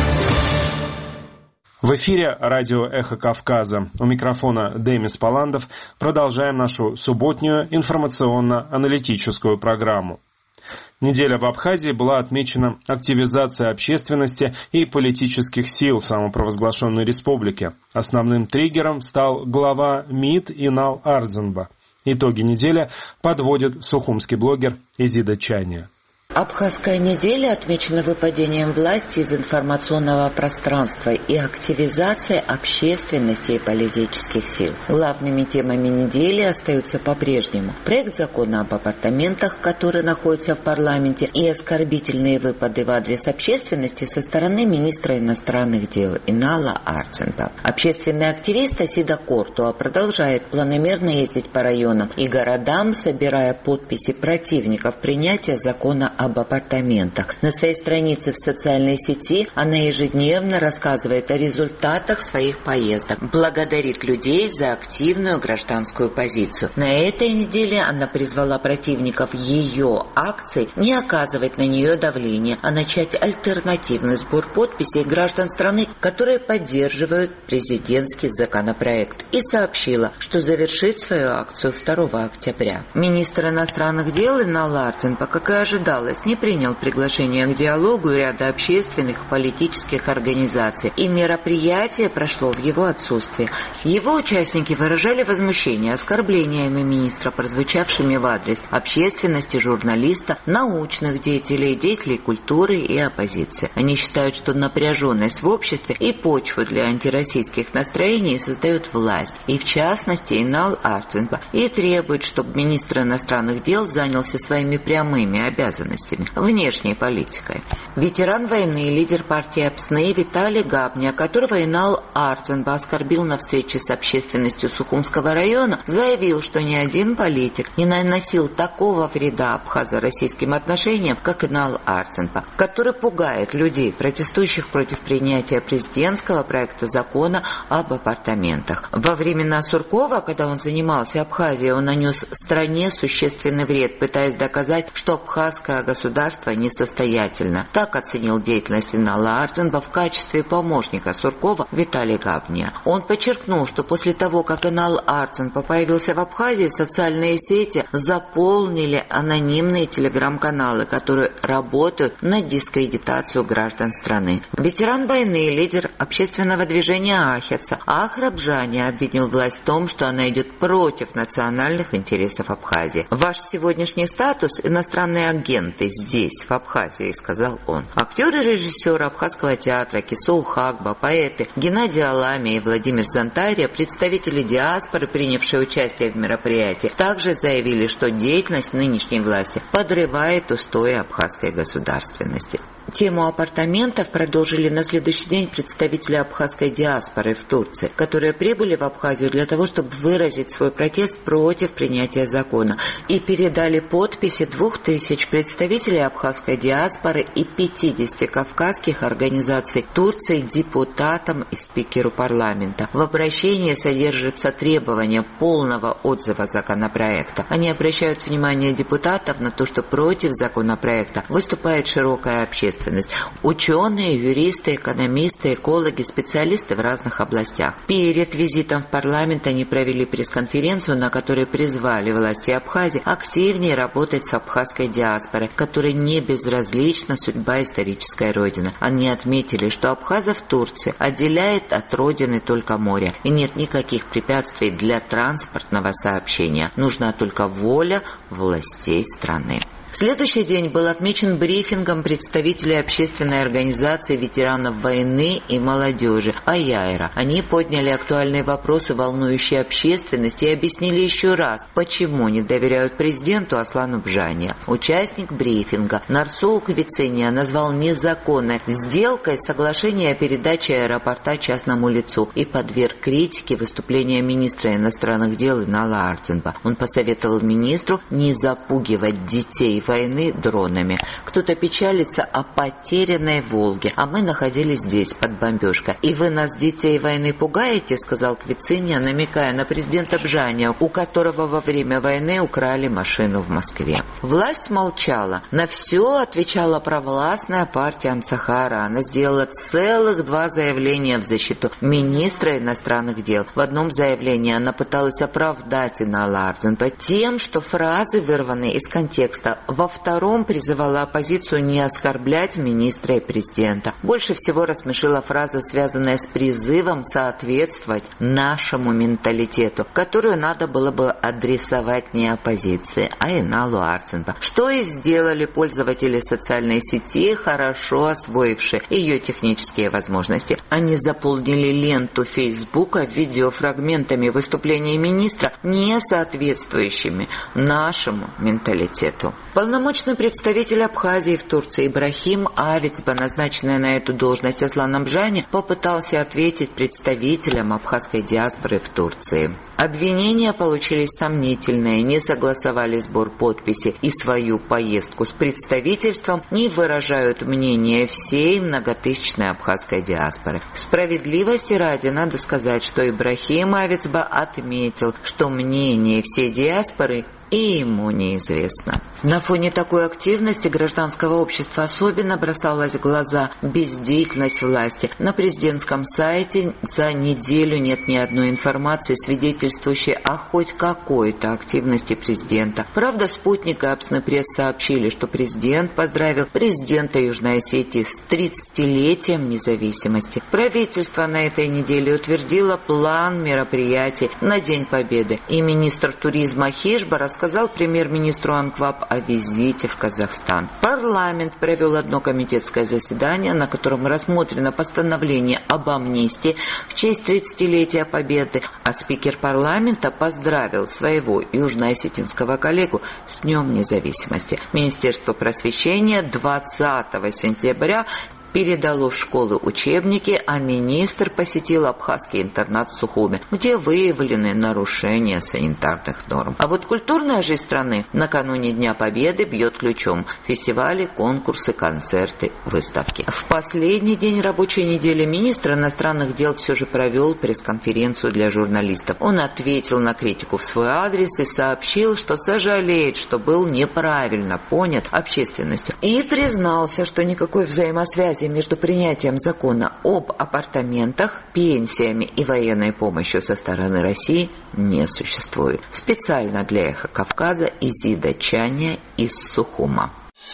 В эфире радио «Эхо Кавказа». У микрофона Демис Паландов. Продолжаем нашу субботнюю информационно-аналитическую программу. Неделя в Абхазии была отмечена активизацией общественности и политических сил самопровозглашенной республики. Основным триггером стал глава МИД Инал Ардзинба. Итоги недели подводит сухумский блогер Изида Чания. Абхазская неделя отмечена выпадением власти из информационного пространства и активизацией общественности и политических сил. Главными темами недели остаются по-прежнему проект закона об апартаментах, который находится в парламенте, и оскорбительные выпады в адрес общественности со стороны министра иностранных дел Инала Ардзинба. Общественный активист Асида Кортуа продолжает планомерно ездить по районам и городам, собирая подписи противников принятия закона об апартаментах. На своей странице в социальной сети она ежедневно рассказывает о результатах своих поездок, благодарит людей за активную гражданскую позицию. На этой неделе она призвала противников ее акций не оказывать на нее давления, а начать альтернативный сбор подписей граждан страны, которые поддерживают президентский законопроект, и сообщила, что завершит свою акцию второго октября. Министр иностранных дел Инал Ардзинба, как и ожидалось, не принял приглашение к диалогу ряда общественных и политических организаций, и мероприятие прошло в его отсутствие. Его участники выражали возмущение оскорблениями министра, прозвучавшими в адрес общественности, журналиста, научных деятелей, деятелей культуры и оппозиции. Они считают, что напряженность в обществе и почву для антироссийских настроений создает власть, и в частности Инал Ардзинба, и требуют, чтобы министр иностранных дел занялся своими прямыми обязанностями, внешней политикой. Ветеран войны и лидер партии АПСНы Виталий Габня, которого Инал Ардзинба оскорбил на встрече с общественностью Сухумского района, заявил, что ни один политик не наносил такого вреда абхазо-российским отношениям, как Инал Ардзинба, который пугает людей, протестующих против принятия президентского проекта закона об апартаментах. Во времена Суркова, когда он занимался Абхазией, он нанес стране существенный вред, пытаясь доказать, что абхазское государство несостоятельно. Так оценил деятельность Инала Ардзинба в качестве помощника Суркова Виталий Габния. Он подчеркнул, что после того, как Инал Ардзинба появился в Абхазии, социальные сети заполнили анонимные телеграм-каналы, которые работают на дискредитацию граждан страны. Ветеран войны и лидер общественного движения Ахетса Ахрабжани обвинил власть в том, что она идет против национальных интересов Абхазии. Ваш сегодняшний статус — иностранные агенты здесь, в Абхазии, сказал он. Актеры и режиссеры Абхазского театра Кисоу Хагба, поэты Геннадий Алами и Владимир Зантария, представители диаспоры, принявшие участие в мероприятии, также заявили, что деятельность нынешней власти подрывает устои абхазской государственности. Тему апартаментов продолжили на следующий день представители абхазской диаспоры в Турции, которые прибыли в Абхазию для того, чтобы выразить свой протест против принятия закона, и передали подписи двух тысяч представителей абхазской диаспоры и пятидесяти кавказских организаций Турции депутатам и спикеру парламента. В обращении содержится требование полного отзыва законопроекта. Они обращают внимание депутатов на то, что против законопроекта выступает широкая общественность. Ученые, юристы, экономисты, экологи, специалисты в разных областях. Перед визитом в парламент они провели пресс-конференцию, на которой призвали власти Абхазии активнее работать с абхазской диаспорой, которой не безразлична судьба исторической родины. Они отметили, что абхазов в Турции отделяет от родины только море, и нет никаких препятствий для транспортного сообщения. Нужна только воля властей страны. Следующий день был отмечен брифингом представителей общественной организации ветеранов войны и молодежи «Аяйра». Они подняли актуальные вопросы, волнующие общественность, и объяснили еще раз, почему не доверяют президенту Аслану Бжане. Участник брифинга Нарсоу Квициния назвал незаконной сделкой соглашение о передаче аэропорта частному лицу и подверг критике выступления министра иностранных дел Инала Ардзинба. Он посоветовал министру не запугивать детей войны дронами. Кто-то печалится о потерянной Волге, а мы находились здесь под бомбежкой. И вы нас, детей войны, пугаете, сказал Квициния, намекая на президента Бжаня, у которого во время войны украли машину в Москве. Власть молчала. На все отвечала провластная партия Амцахара. Она сделала целых два заявления в защиту министра иностранных дел. В одном заявлении она пыталась оправдать Инала Ардзинба тем, что фразы вырваны из контекста. Во втором призывала оппозицию не оскорблять министра и президента. Больше всего рассмешила фраза, связанная с призывом соответствовать нашему менталитету, которую надо было бы адресовать не оппозиции, а Иналу Ардзинба. Что и сделали пользователи социальной сети, хорошо освоившие ее технические возможности. Они заполнили ленту Фейсбука видеофрагментами выступления министра, не соответствующими нашему менталитету. Полномочный представитель Абхазии в Турции Ибрахим Авицба, назначенный на эту должность Асланом Бжане, попытался ответить представителям абхазской диаспоры в Турции. Обвинения получились сомнительные, не согласовали сбор подписей и свою поездку с представительством, не выражают мнение всей многотысячной абхазской диаспоры. Справедливости ради надо сказать, что Ибрахим Авицба отметил, что мнение всей диаспоры и ему неизвестно. На фоне такой активности гражданского общества особенно бросалась в глаза бездеятельность власти. На президентском сайте за неделю нет ни одной информации, свидетельствующей о хоть какой-то активности президента. Правда, спутник и Апснепресс сообщили, что президент поздравил президента Южной Осетии с тридцатилетием независимости. Правительство на этой неделе утвердило план мероприятий на День Победы, и министр туризма Хижба рассказал премьер-министру Анкваб о визите в Казахстан. Парламент провел одно комитетское заседание, на котором рассмотрено постановление об амнистии в честь тридцатилетия Победы, а спикер парламента поздравил своего южноосетинского коллегу с Днем независимости. Министерство просвещения двадцатого сентября передало в школы учебники, а министр посетил абхазский интернат в Сухуме, где выявлены нарушения санитарных норм. А вот культурная жизнь страны накануне Дня Победы бьет ключом. Фестивали, конкурсы, концерты, выставки. В последний день рабочей недели министр иностранных дел все же провел пресс-конференцию для журналистов. Он ответил на критику в свой адрес и сообщил, что сожалеет, что был неправильно понят общественностью. И признался, что никакой взаимосвязи между принятием закона об апартаментах, пенсиями и военной помощью со стороны России не существует. Специально для «Эхо Кавказа» Изида Чаня из Сухума.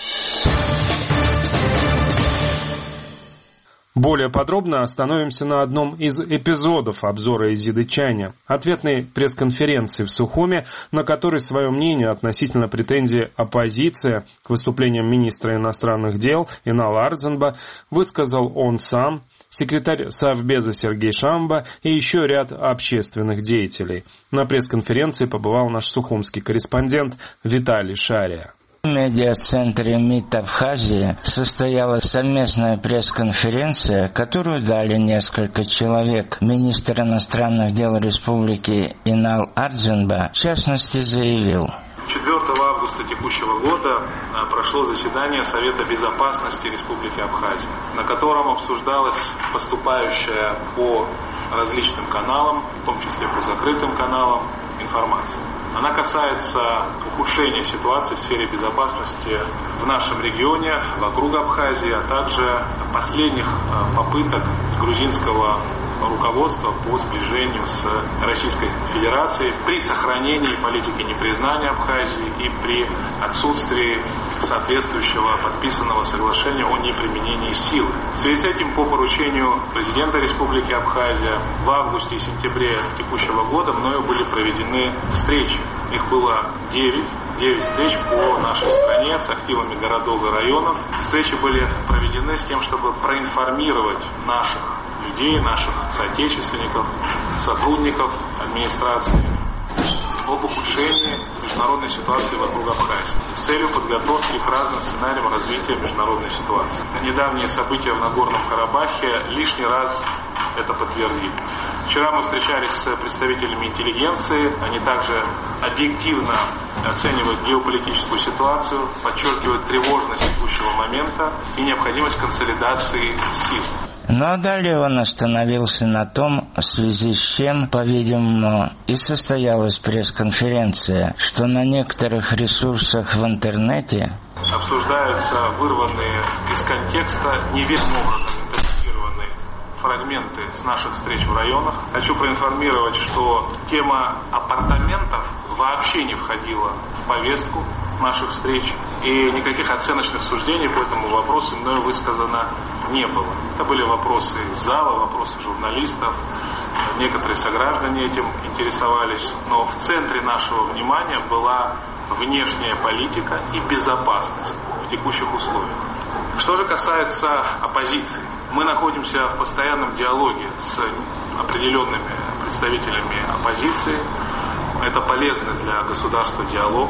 Более подробно остановимся на одном из эпизодов обзора Изиды Чаня, ответной пресс-конференции в Сухуме, на которой свое мнение относительно претензий оппозиции к выступлениям министра иностранных дел Инала Ардзинба высказал он сам, секретарь Совбеза Сергей Шамба и еще ряд общественных деятелей. На пресс-конференции побывал наш сухумский корреспондент Виталий Шария. В медиацентре МИД Абхазии состоялась совместная пресс-конференция, которую дали несколько человек. Министр иностранных дел республики Инал Ардзинба, в частности, заявил: четвёртого августа текущего года прошло заседание Совета безопасности Республики Абхазия, на котором обсуждалась поступающая по различным каналам, в том числе по закрытым каналам, информация. Она касается ухудшения ситуации в сфере безопасности в нашем регионе, вокруг Абхазии, а также последних попыток грузинского руководства по сближению с Российской Федерацией при сохранении политики непризнания Абхазии и при отсутствии соответствующего подписанного соглашения о неприменении силы. В связи с этим, по поручению президента Республики Абхазия, в августе и сентябре текущего года мною были проведены встречи. Их было девять. Девять встреч по нашей стране с активами городов и районов. Встречи были проведены с тем, чтобы проинформировать наших людей, наших соотечественников, сотрудников администрации об ухудшении международной ситуации вокруг Абхазии с целью подготовки к разным сценариям развития международной ситуации. Недавние события в Нагорном Карабахе лишний раз это подтвердили. Вчера мы встречались с представителями интеллигенции. Они также объективно оценивают геополитическую ситуацию, подчеркивают тревожность текущего момента и необходимость консолидации сил. Ну а далее он остановился на том, в связи с чем, по-видимому, и состоялась пресс-конференция, что на некоторых ресурсах в интернете обсуждаются вырванные из контекста неведомым образом интерпретированные фрагменты с наших встреч в районах. Хочу проинформировать, что тема апартаментов вообще не входила в повестку наших встреч, и никаких оценочных суждений по этому вопросу мною высказано не было. Это были вопросы из зала, вопросы журналистов, некоторые сограждане этим интересовались, но в центре нашего внимания была внешняя политика и безопасность в текущих условиях. Что же касается оппозиции, мы находимся в постоянном диалоге с определенными представителями оппозиции. Это полезный для государства диалог,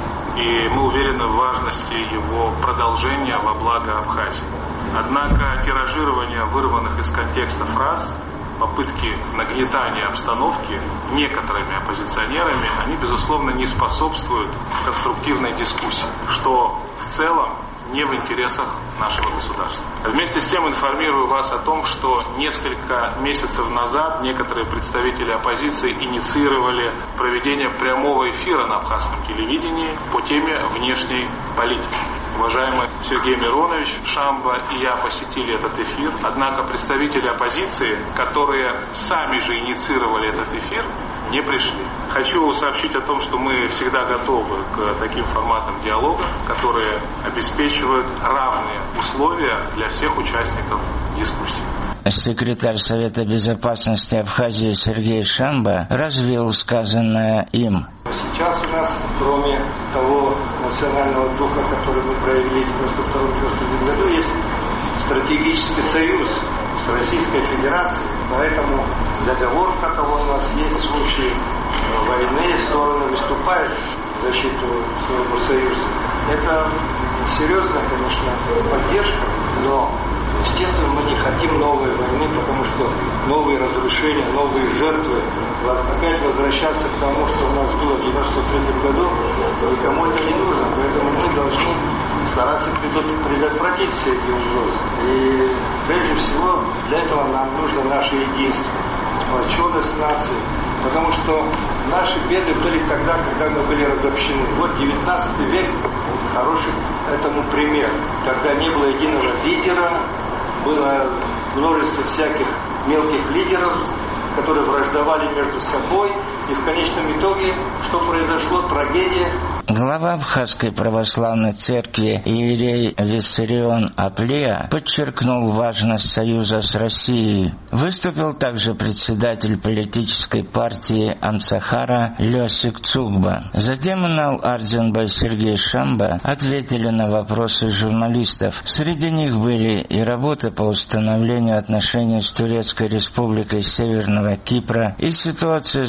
и мы уверены в важности его продолжения во благо Абхазии. Однако тиражирование вырванных из контекста фраз, попытки нагнетания обстановки некоторыми оппозиционерами, они, безусловно, не способствуют конструктивной дискуссии, что в целом не в интересах нашего государства. Вместе с тем информирую вас о том, что несколько месяцев назад некоторые представители оппозиции инициировали проведение прямого эфира на абхазском телевидении по теме внешней политики. Уважаемый Сергей Миронович Шамба и я посетили этот эфир, однако представители оппозиции, которые сами же инициировали этот эфир, не пришли. Хочу сообщить о том, что мы всегда готовы к таким форматам диалога, которые обеспечивают равные условия для всех участников дискуссии. Секретарь Совета безопасности Абхазии Сергей Шамба развил сказанное им. Сейчас у нас, кроме того национального духа, который мы проявили в девяносто втором — девяносто третьем году, есть стратегический союз с Российской Федерацией. Поэтому договор, который у нас есть в случае войны, стороны выступают в защиту своего союза. Это серьезная, конечно, поддержка, но, естественно, мы не хотим новой войны, потому что новые разрушения, новые жертвы, опять возвращаться к тому, что у нас было в девяносто третьем году, никому это не нужно. Поэтому мы должны стараться предотвратить все эти угрозы. И прежде всего для этого нам нужно наше единство, сплоченность нации. Потому что наши беды были тогда, когда мы были разобщены. Вот девятнадцатый век хороший этому пример. Когда не было единого лидера, было множество всяких мелких лидеров, которые враждовали между собой. И в конечном итоге, что произошло? Трагедия. Глава Абхазской православной церкви иерей Виссарион Аплия подчеркнул важность союза с Россией. Выступил также председатель политической партии Амцахара Лёсик Цугба. Затем Инал Ардзинба и Сергей Шамба ответили на вопросы журналистов. Среди них были и работа по установлению отношений с Турецкой Республикой Северного Кипра, и ситуация с документами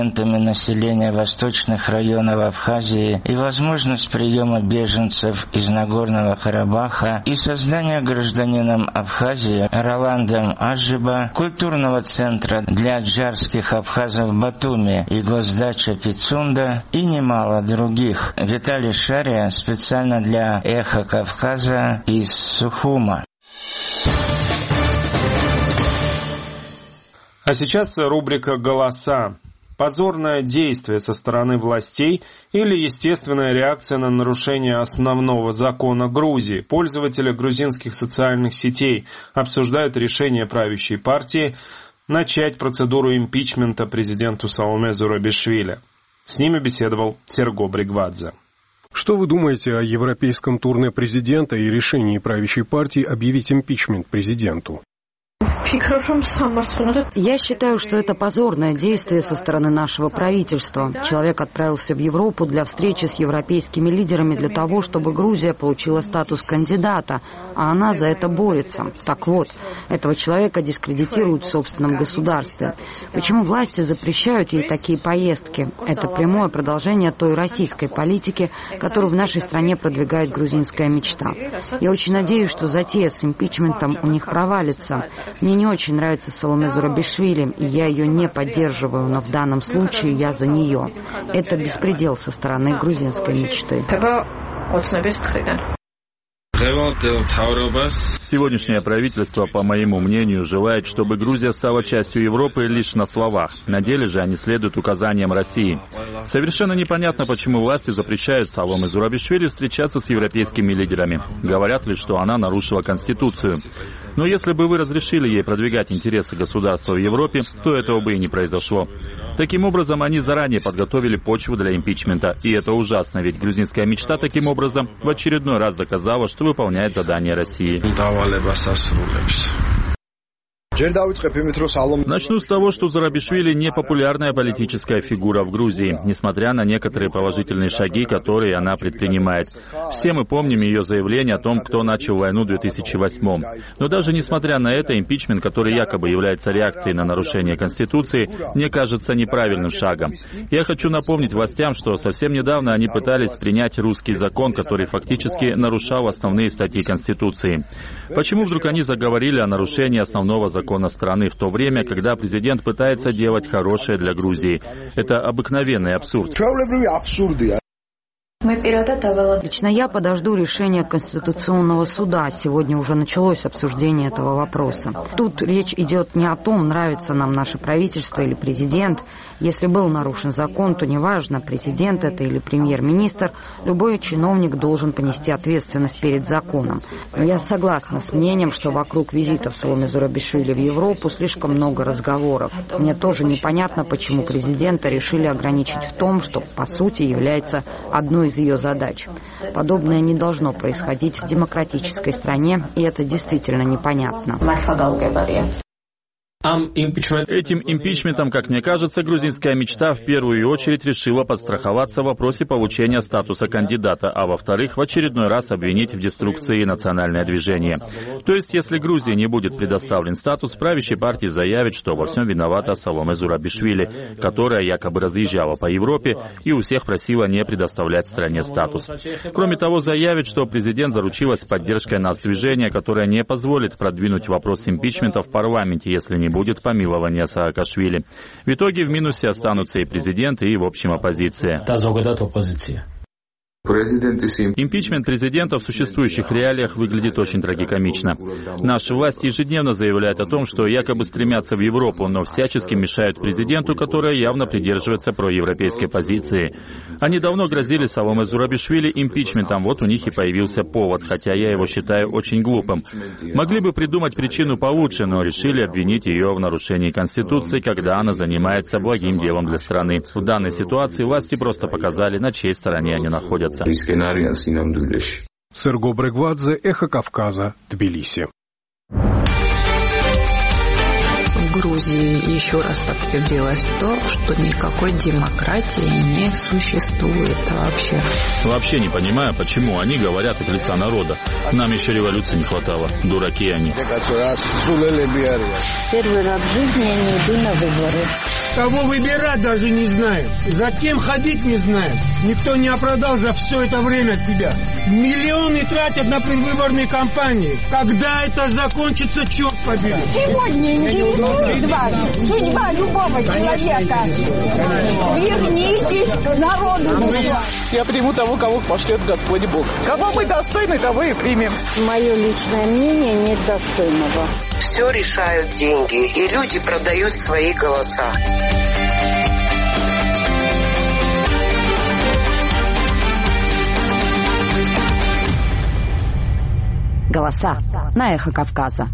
документами населения восточных районов Абхазии и возможность приема беженцев из Нагорного Карабаха и создание гражданином Абхазии Роландом Аджиба культурного центра для аджарских абхазов в Батуми и госдача Пицунда и немало других. Виталий Шария специально для «Эхо Кавказа» из Сухума. А сейчас рубрика «Голоса». Позорное действие со стороны властей или естественная реакция на нарушение основного закона Грузии. Пользователи грузинских социальных сетей обсуждают решение правящей партии начать процедуру импичмента президенту Саломе Зурабишвили. С ними беседовал Серго Бригвадзе. Что вы думаете о европейском турне президента и решении правящей партии объявить импичмент президенту? Я считаю, что это позорное действие со стороны нашего правительства. Человек отправился в Европу для встречи с европейскими лидерами для того, чтобы Грузия получила статус кандидата, а она за это борется. Так вот, этого человека дискредитируют в собственном государстве. Почему власти запрещают ей такие поездки? Это прямое продолжение той российской политики, которую в нашей стране продвигает грузинская мечта. Я очень надеюсь, что затея с импичментом у них провалится. Мне не очень нравится Саломе Зурабишвили, и я ее не поддерживаю, но в данном случае я за нее. Это беспредел со стороны грузинской мечты. Сегодняшнее правительство, по моему мнению, желает, чтобы Грузия стала частью Европы лишь на словах. На деле же они следуют указаниям России. Совершенно непонятно, почему власти запрещают Саломе Зурабишвили встречаться с европейскими лидерами. Говорят лишь, что она нарушила Конституцию. Но если бы вы разрешили ей продвигать интересы государства в Европе, то этого бы и не произошло. Таким образом, они заранее подготовили почву для импичмента. И это ужасно, ведь грузинская мечта таким образом в очередной раз доказала, что выполняет задание России. Начну с того, что Зурабишвили не популярная политическая фигура в Грузии, несмотря на некоторые положительные шаги, которые она предпринимает. Все мы помним ее заявление о том, кто начал войну в две тысячи восьмом. Но даже несмотря на это, импичмент, который якобы является реакцией на нарушение Конституции, мне кажется неправильным шагом. Я хочу напомнить властям, что совсем недавно они пытались принять русский закон, который фактически нарушал основные статьи Конституции. Почему вдруг они заговорили о нарушении основного закона закона страны в то время, когда президент пытается делать хорошее для Грузии? Это обыкновенный абсурд. Лично я подожду решения Конституционного суда. Сегодня уже началось обсуждение этого вопроса. Тут речь идет не о том, нравится нам наше правительство или президент. Если был нарушен закон, то неважно, президент это или премьер-министр, любой чиновник должен понести ответственность перед законом. Но я согласна с мнением, что вокруг визитов Саломе Зурабишвили в Европу слишком много разговоров. Мне тоже непонятно, почему президента решили ограничить в том, что по сути является одной из ее задач. Подобное не должно происходить в демократической стране, и это действительно непонятно. Этим импичментом, как мне кажется, грузинская мечта в первую очередь решила подстраховаться в вопросе получения статуса кандидата, а во-вторых, в очередной раз обвинить в деструкции национальное движение. То есть, если Грузии не будет предоставлен статус, правящей партии заявит, что во всем виновата Саломе Зурабишвили, которая якобы разъезжала по Европе и у всех просила не предоставлять стране статус. Кроме того, заявит, что президент заручилась поддержкой нацдвижения, которое не позволит продвинуть вопрос импичмента в парламенте, если не будет помилования Саакашвили. В итоге в минусе останутся и президент, и, в общем, оппозиция. Импичмент президента в существующих реалиях выглядит очень трагикомично. Наши власти ежедневно заявляют о том, что якобы стремятся в Европу, но всячески мешают президенту, который явно придерживается проевропейской позиции. Они давно грозили Саломе Зурабишвили импичментом, вот у них и появился повод, хотя я его считаю очень глупым. Могли бы придумать причину получше, но решили обвинить ее в нарушении Конституции, когда она занимается благим делом для страны. В данной ситуации власти просто показали, на чьей стороне они находятся. Серго Бригвадзе, Эхо Кавказа, Тбилиси. В в Грузии еще раз подтвердилось то, что никакой демократии не существует вообще. Вообще не понимаю, почему они говорят от лица народа. Нам еще революции не хватало. Дураки они. Первый раз в жизни я не иду на выборы. Кого выбирать даже не знаем. За кем ходить не знаем. Никто не оправдал за все это время себя. Миллионы тратят на предвыборные кампании. Когда это закончится, черт побери. Сегодня интересует вас судьба любого человека. Вернитесь к народу. Я приму того, кого пошлет Господь Бог. Кого мы достойны, того и примем. Мое личное мнение нет достойного. Все решают деньги, и люди продают свои голоса. Голоса на Эхо Кавказа.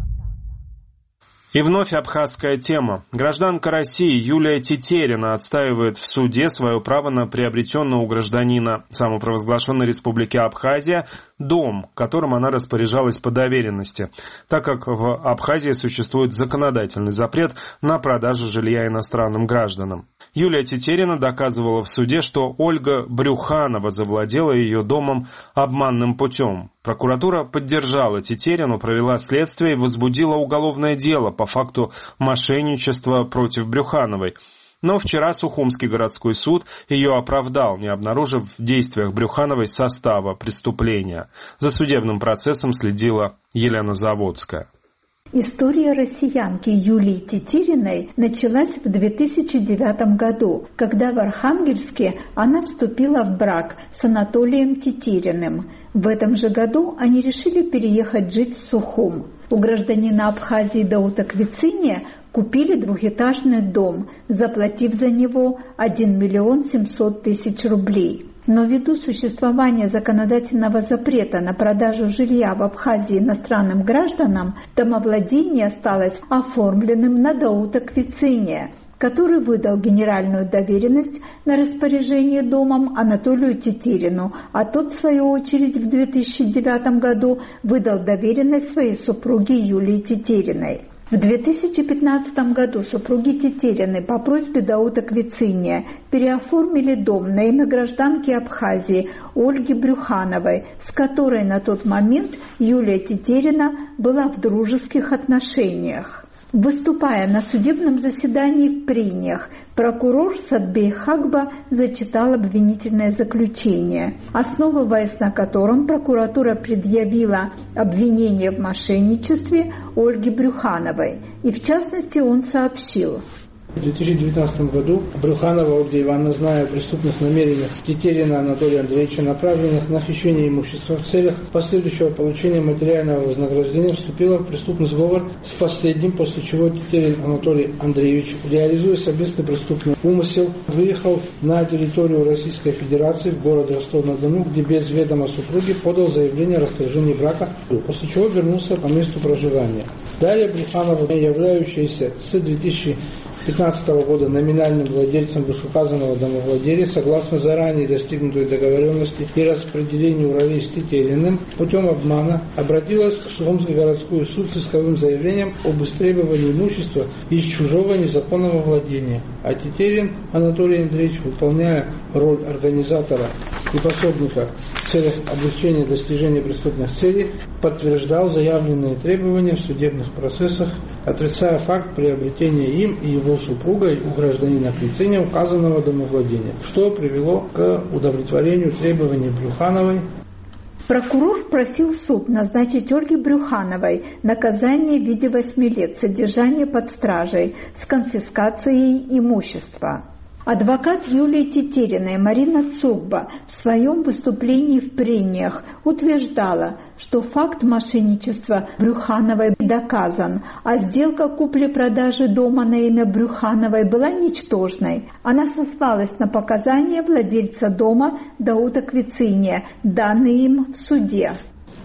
И вновь абхазская тема. Гражданка России Юлия Тетерина отстаивает в суде свое право на приобретенный у гражданина самопровозглашенной республики Абхазия дом, которым она распоряжалась по доверенности, так как в Абхазии существует законодательный запрет на продажу жилья иностранным гражданам. Юлия Тетерина доказывала в суде, что Ольга Брюханова завладела ее домом обманным путем. Прокуратура поддержала Тетерину, провела следствие и возбудила уголовное дело по факту мошенничества против Брюхановой. Но вчера Сухумский городской суд ее оправдал, не обнаружив в действиях Брюхановой состава преступления. За судебным процессом следила Елена Заводская. История россиянки Юлии Тетериной началась в две тысячи девятом году, когда в Архангельске она вступила в брак с Анатолием Тетериным. В этом же году они решили переехать жить в Сухум. У гражданина Абхазии Даута Квициния купили двухэтажный дом, заплатив за него один миллион семьсот тысяч рублей. Но ввиду существования законодательного запрета на продажу жилья в Абхазии иностранным гражданам, домовладение осталось оформленным на Даута Квициния, который выдал генеральную доверенность на распоряжение домом Анатолию Тетерину, а тот, в свою очередь, в две тысячи девятом году выдал доверенность своей супруге Юлии Тетериной. В две тысячи пятнадцатом году супруги Тетерины по просьбе Даута Квициния переоформили дом на имя гражданки Абхазии Ольги Брюхановой, с которой на тот момент Юлия Тетерина была в дружеских отношениях. Выступая на судебном заседании в прениях, прокурор Сатбей Хагба зачитал обвинительное заключение, основываясь на котором прокуратура предъявила обвинение в мошенничестве Ольге Брюхановой. И в частности он сообщил: В две тысячи девятнадцатом году Брюханова Ольга Ивановна, зная о преступных намерениях Тетерина Анатолия Андреевича, направленных на хищение имущества в целях последующего получения материального вознаграждения, вступила в преступный сговор с последним, после чего Тетерин Анатолий Андреевич, реализуя совместный преступный умысел, выехал на территорию Российской Федерации в город Ростов-на-Дону, где без ведома супруги подал заявление о расторжении брака, после чего вернулся по месту проживания. Далее Брюханова, являющаяся с две тысячи пятнадцатого года номинальным владельцем вышеуказанного домовладения, согласно заранее достигнутой договоренности и распределению ролей с Тетериным, путем обмана обратилась в Сухумский городской суд с исковым заявлением об истребовании имущества из чужого незаконного владения. А Тетерин Анатолий Андреевич, выполняя роль организатора и пособника в целях облегчения достижения преступных целей, подтверждал заявленные требования в судебных процессах, отрицая факт приобретения им и его супругой у гражданина Квициния указанного домовладения, что привело к удовлетворению требований Брюхановой. Прокурор просил суд назначить Ольге Брюхановой наказание в виде восьми лет содержания под стражей с конфискацией имущества. Адвокат Юлии Тетериной Марина Цукба в своем выступлении в прениях утверждала, что факт мошенничества Брюхановой доказан, а сделка купли-продажи дома на имя Брюхановой была ничтожной. Она сослалась на показания владельца дома Даута Квициния, данные им в суде.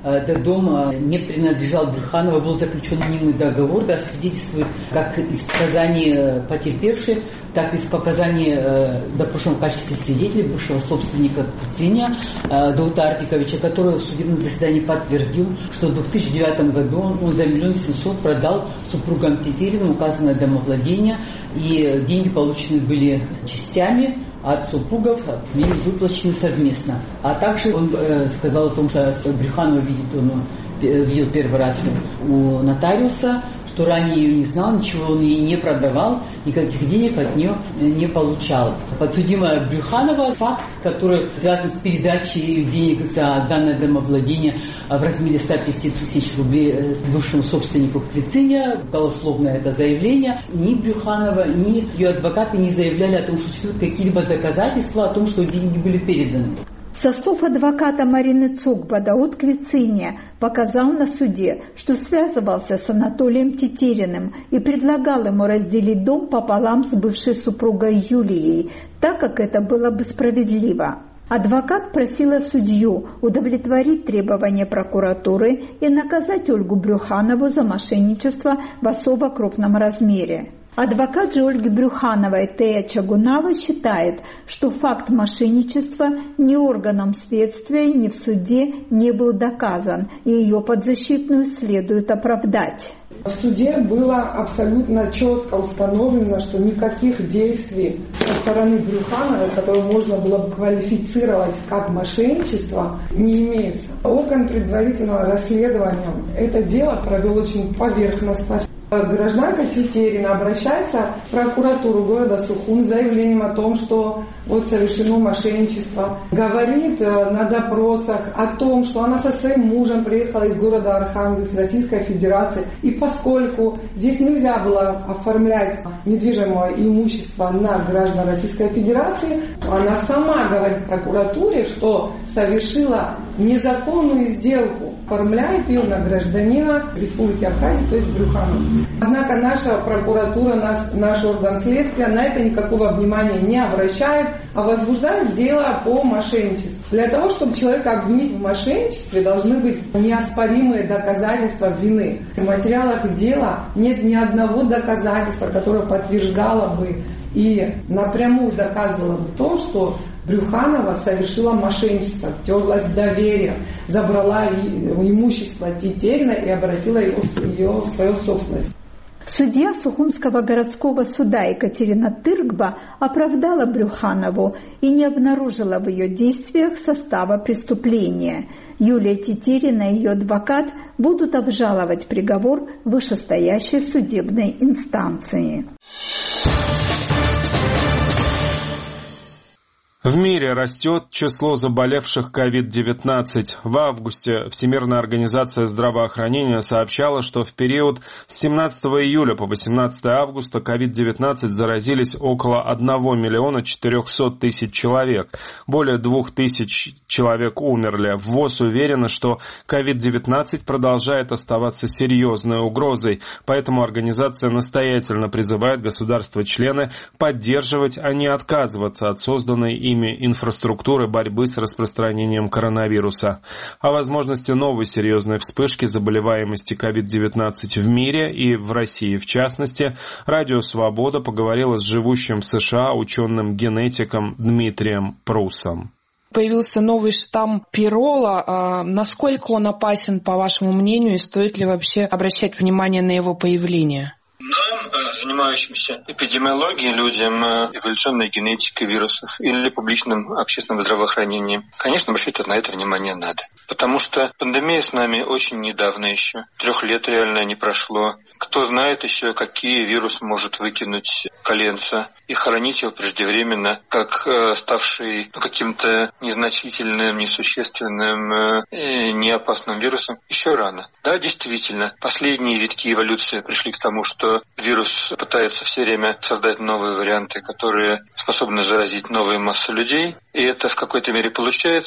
этот дом не принадлежал Брюханову, был заключен анонимный договор, да, свидетельствует как из показаний потерпевших, так и из показаний допрошенного в качестве свидетеля бывшего собственника Квициния Даута Артиковича, который в судебном заседании подтвердил, что в две тысячи девятом году он за миллион семьсот продал супругам Тетериным указанное домовладение, и деньги получены были частями от супругов, и выплачены совместно. А также он э, сказал о том, что Брюханова видит, он видел первый раз у нотариуса, что ранее ее не знал, ничего он ей не продавал, никаких денег от нее не получал. Подсудимая Брюханова, факт, который связан с передачей денег за данное домовладение в размере ста пятидесяти тысяч рублей бывшему собственнику Квициния, голословное это заявление, ни Брюханова, ни ее адвокаты не заявляли о том, что существуют какие-либо доказательства о том, что деньги были переданы. Состав адвоката Марины Цукба Дауд Квициния показал на суде, что связывался с Анатолием Тетериным и предлагал ему разделить дом пополам с бывшей супругой Юлией, так как это было бы справедливо. Адвокат просила судью удовлетворить требования прокуратуры и наказать Ольгу Брюханову за мошенничество в особо крупном размере. Адвокат же Ольги Брюхановой Тея Чагунава считает, что факт мошенничества ни органам следствия, ни в суде не был доказан, и ее подзащитную следует оправдать. В суде было абсолютно четко установлено, что никаких действий со стороны Брюхановой, которые можно было бы квалифицировать как мошенничество, не имеется. Орган предварительного расследования это дело провел очень поверхностно. Гражданка Тетерина обращается в прокуратуру города Сухум с заявлением о том, что вот совершено мошенничество. Говорит на допросах о том, что она со своим мужем приехала из города Архангельск, Российской Федерации. И поскольку здесь нельзя было оформлять недвижимое имущество на граждан Российской Федерации, она сама говорит в прокуратуре, что совершила незаконную сделку, оформляет ее на гражданина Республики Абхазия, то есть Брюханова. Однако наша прокуратура, наш, наш орган следствия на это никакого внимания не обращает, а возбуждает дело по мошенничеству. Для того, чтобы человека обвинить в мошенничестве, должны быть неоспоримые доказательства вины. В материалах дела нет ни одного доказательства, которое подтверждало бы и напрямую доказывало бы то, что Брюханова совершила мошенничество, втерлась в доверие, забрала имущество Тетерина и обратила его в свою собственность. Судья Сухумского городского суда Екатерина Тыркба оправдала Брюханову и не обнаружила в ее действиях состава преступления. Юлия Тетерина и ее адвокат будут обжаловать приговор вышестоящей судебной инстанции. В мире растет число заболевших ковид девятнадцать. В августе Всемирная организация здравоохранения сообщала, что в период с семнадцатого июля по восемнадцатое августа ковид девятнадцать заразились около одного миллиона четырехсот тысяч человек. Более двух тысяч человек умерли. ВОЗ уверена, что ковид девятнадцать продолжает оставаться серьезной угрозой, поэтому организация настоятельно призывает государства-члены поддерживать, а не отказываться от созданной ими инфраструктуры борьбы с распространением коронавируса. О возможности новой серьезной вспышки заболеваемости ковид девятнадцать в мире и в России в частности, Радио Свобода поговорила с живущим в США ученым-генетиком Дмитрием Прусом. Появился новый штамм пирола. Насколько он опасен, по вашему мнению, и стоит ли вообще обращать внимание на его появление? Нам, занимающимся эпидемиологией, людям, эволюционной генетикой вирусов или публичным общественным здравоохранением, конечно, обращать на это внимание надо. Потому что пандемия с нами очень недавно еще. Трех лет реально не прошло. Кто знает еще, какие вирус может выкинуть коленца и хоронить его преждевременно, как э, ставший ну, каким-то незначительным, несущественным, э, неопасным вирусом, еще рано. Да, действительно, последние витки эволюции пришли к тому, что вирус пытается все время создать новые варианты, которые способны заразить новые массы людей, и это в какой-то мере получается.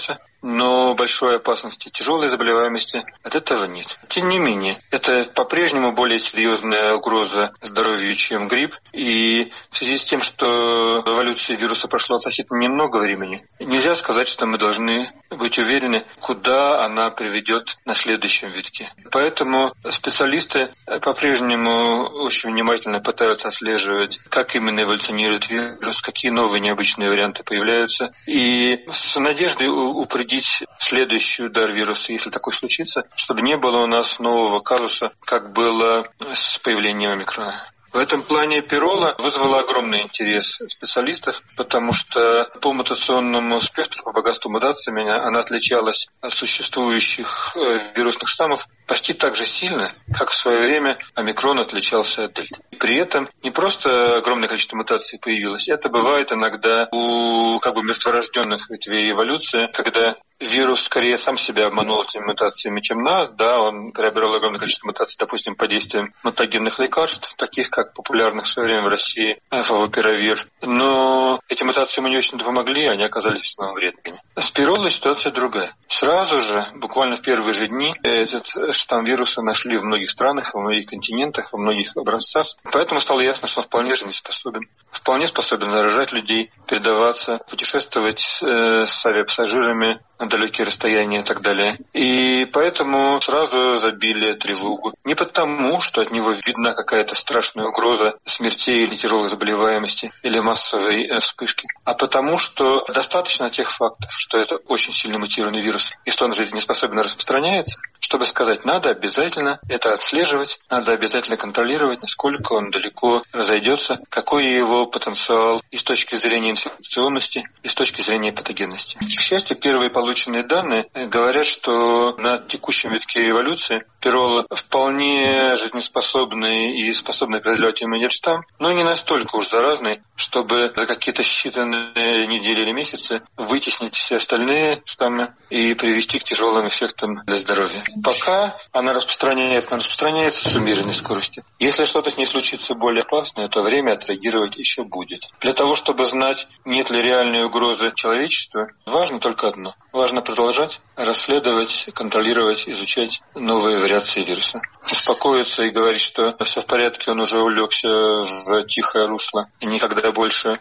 но большой опасности тяжелой заболеваемости от этого нет. Тем не менее, это по-прежнему более серьезная угроза здоровью, чем грипп. И в связи с тем, что эволюция вируса прошла относительно немного времени, нельзя сказать, что мы должны быть уверены, куда она приведет на следующем витке. Поэтому специалисты по-прежнему очень внимательно пытаются отслеживать, как именно эволюционирует вирус, какие новые необычные варианты появляются. И с надеждой упредить следующий удар вируса, если такое случится, чтобы не было у нас нового казуса, как было с появлением омикрона. В этом плане пирола вызвала огромный интерес специалистов, потому что по мутационному спектру, по богатству мутациями она отличалась от существующих вирусных штаммов почти так же сильно, как в свое время омикрон отличался от дельты. При этом не просто огромное количество мутаций появилось, это бывает иногда у как бы мертворожденных ветвей эволюции, когда вирус скорее сам себя обманул этими мутациями, чем нас. Да, он приобрел огромное количество мутаций, допустим, под действием мутагенных лекарств, таких как популярных в свое время в России фавипиравир. Но эти мутации ему не очень помогли, они оказались в основном вредными. С пиролой ситуация другая. Сразу же, буквально в первые же дни, этот штамм вируса нашли в многих странах, во многих континентах, во многих образцах. Поэтому стало ясно, что он вполне жизнеспособен. Вполне способен заражать людей, передаваться, путешествовать э, с авиапассажирами на далекие расстояния и так далее. И поэтому сразу забили тревогу. Не потому, что от него видна какая-то страшная угроза смертей или тяжелой заболеваемости или массовой э, вспышки, а потому, что достаточно тех фактов, что это очень сильно мутированный вирус и что он жизнеспособно распространяется, чтобы сказать, надо обязательно это отслеживать, надо обязательно контролировать, насколько он далеко разойдется, какой его потенциал и с точки зрения инфекционности, и с точки зрения патогенности. К счастью, первые полученные данные говорят, что на текущем витке эволюции пирола вполне жизнеспособный и способный преодолевать иммунитет штамм, но не настолько уж заразный, чтобы за какие-то считанные недели или месяцы вытеснить все остальные штаммы и привести к тяжелым эффектам для здоровья. Пока она распространяется, она распространяется с умеренной скоростью. Если что-то с ней случится более опасное, то время отреагировать еще будет. Для того, чтобы знать, нет ли реальной угрозы человечеству, важно только одно. Важно продолжать расследовать, контролировать, изучать новые вариации вируса. Успокоиться и говорить, что все в порядке, он уже улегся в тихое русло и никогда больше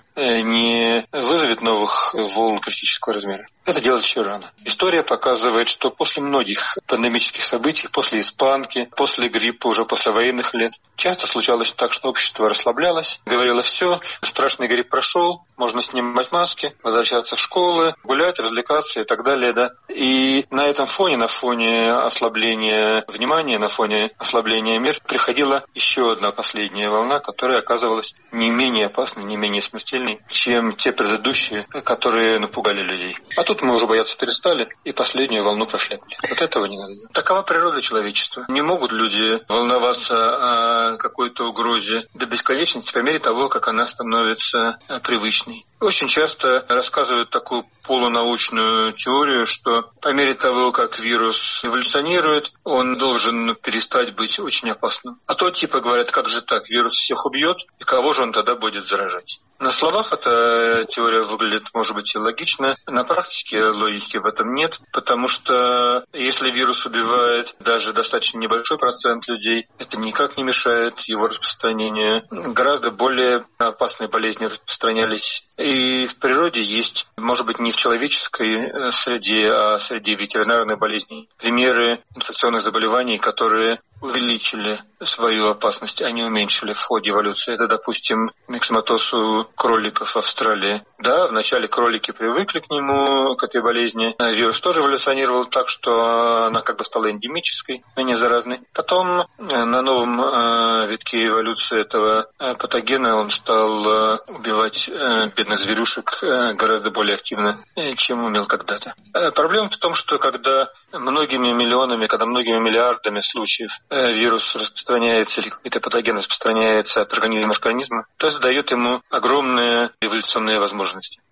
не вызовет новых волн критического размера. Это делать еще рано. История показывает, что после многих пандемических событий, после испанки, после гриппа, уже после военных лет, часто случалось так, что общество расслаблялось, говорило, все, страшный грипп прошел, можно снимать маски, возвращаться в школы, гулять, развлекаться и так далее. Да? И на этом фоне, на фоне ослабления внимания, на фоне ослабления мер, приходила еще одна последняя волна, которая оказывалась не менее опасной, не менее смертельной, чем те предыдущие, которые напугали людей. А тут мы уже бояться перестали и последнюю волну прошляпили. Вот этого не надо делать. Такова природа человечества. Не могут люди волноваться о какой-то угрозе до бесконечности по мере того, как она становится привычной. Очень часто рассказывают такую полунаучную теорию, что по мере того, как вирус эволюционирует, он должен перестать быть очень опасным. А то типа говорят, как же так, вирус всех убьет, и кого же он тогда будет заражать? На словах эта теория выглядит, может быть, и логично. На практике логики в этом нет, потому что если вирус убивает даже достаточно небольшой процент людей, это никак не мешает его распространению. Гораздо более опасные болезни распространялись и в природе есть, может быть, не в человеческой среде, а среди ветеринарных болезней, примеры инфекционных заболеваний, которые увеличили свою опасность, а не уменьшили в ходе эволюции. Это, допустим, миксоматоз у кроликов в Австралии. Да, вначале кролики привыкли к нему, к этой болезни. Вирус тоже эволюционировал так, что она как бы стала эндемической, но не заразной. Потом на новом э, витке эволюции этого э, патогена он стал э, убивать э, бедных зверюшек э, гораздо более активно, э, чем умел когда-то. Э, проблема в том, что когда многими миллионами, когда многими миллиардами случаев э, вирус распространяется или какой-то патоген распространяется от организма к организму, то это дает ему огромные эволюционные возможности.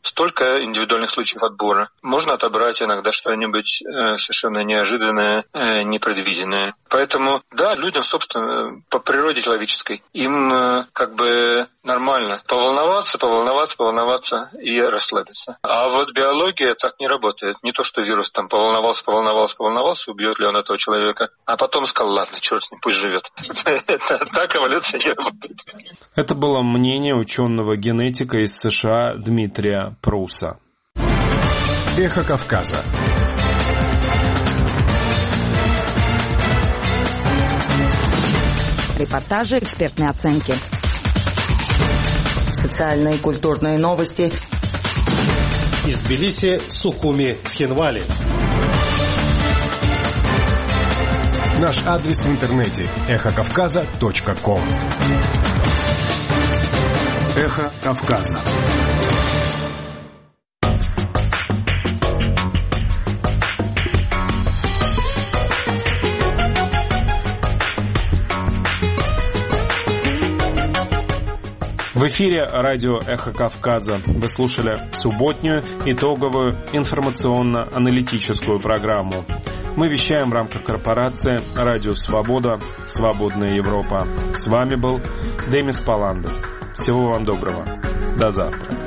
столько индивидуальных случаев отбора. Можно отобрать иногда что-нибудь э, совершенно неожиданное, э, непредвиденное. Поэтому, да, людям, собственно, по природе человеческой, им э, как бы нормально поволноваться, поволноваться, поволноваться и расслабиться. А вот биология так не работает. Не то, что вирус там поволновался, поволновался, поволновался, убьет ли он этого человека, а потом сказал, ладно, черт с ним, пусть живет. Так эволюция не работает. Это было мнение ученого-генетика из США Дмитрия Пруса. Эхо Кавказа. Репортажи, экспертные оценки. Социальные и культурные новости. Из Тбилиси, Сухуми, Цхинвали. Наш адрес в интернете эхо кавказа точка ком. Эхо Кавказа. В эфире радио «Эхо Кавказа». Вы слушали субботнюю итоговую информационно-аналитическую программу. Мы вещаем в рамках корпорации «Радио Свобода. Свободная Европа». С вами был Демис Паландов. Всего вам доброго. До завтра.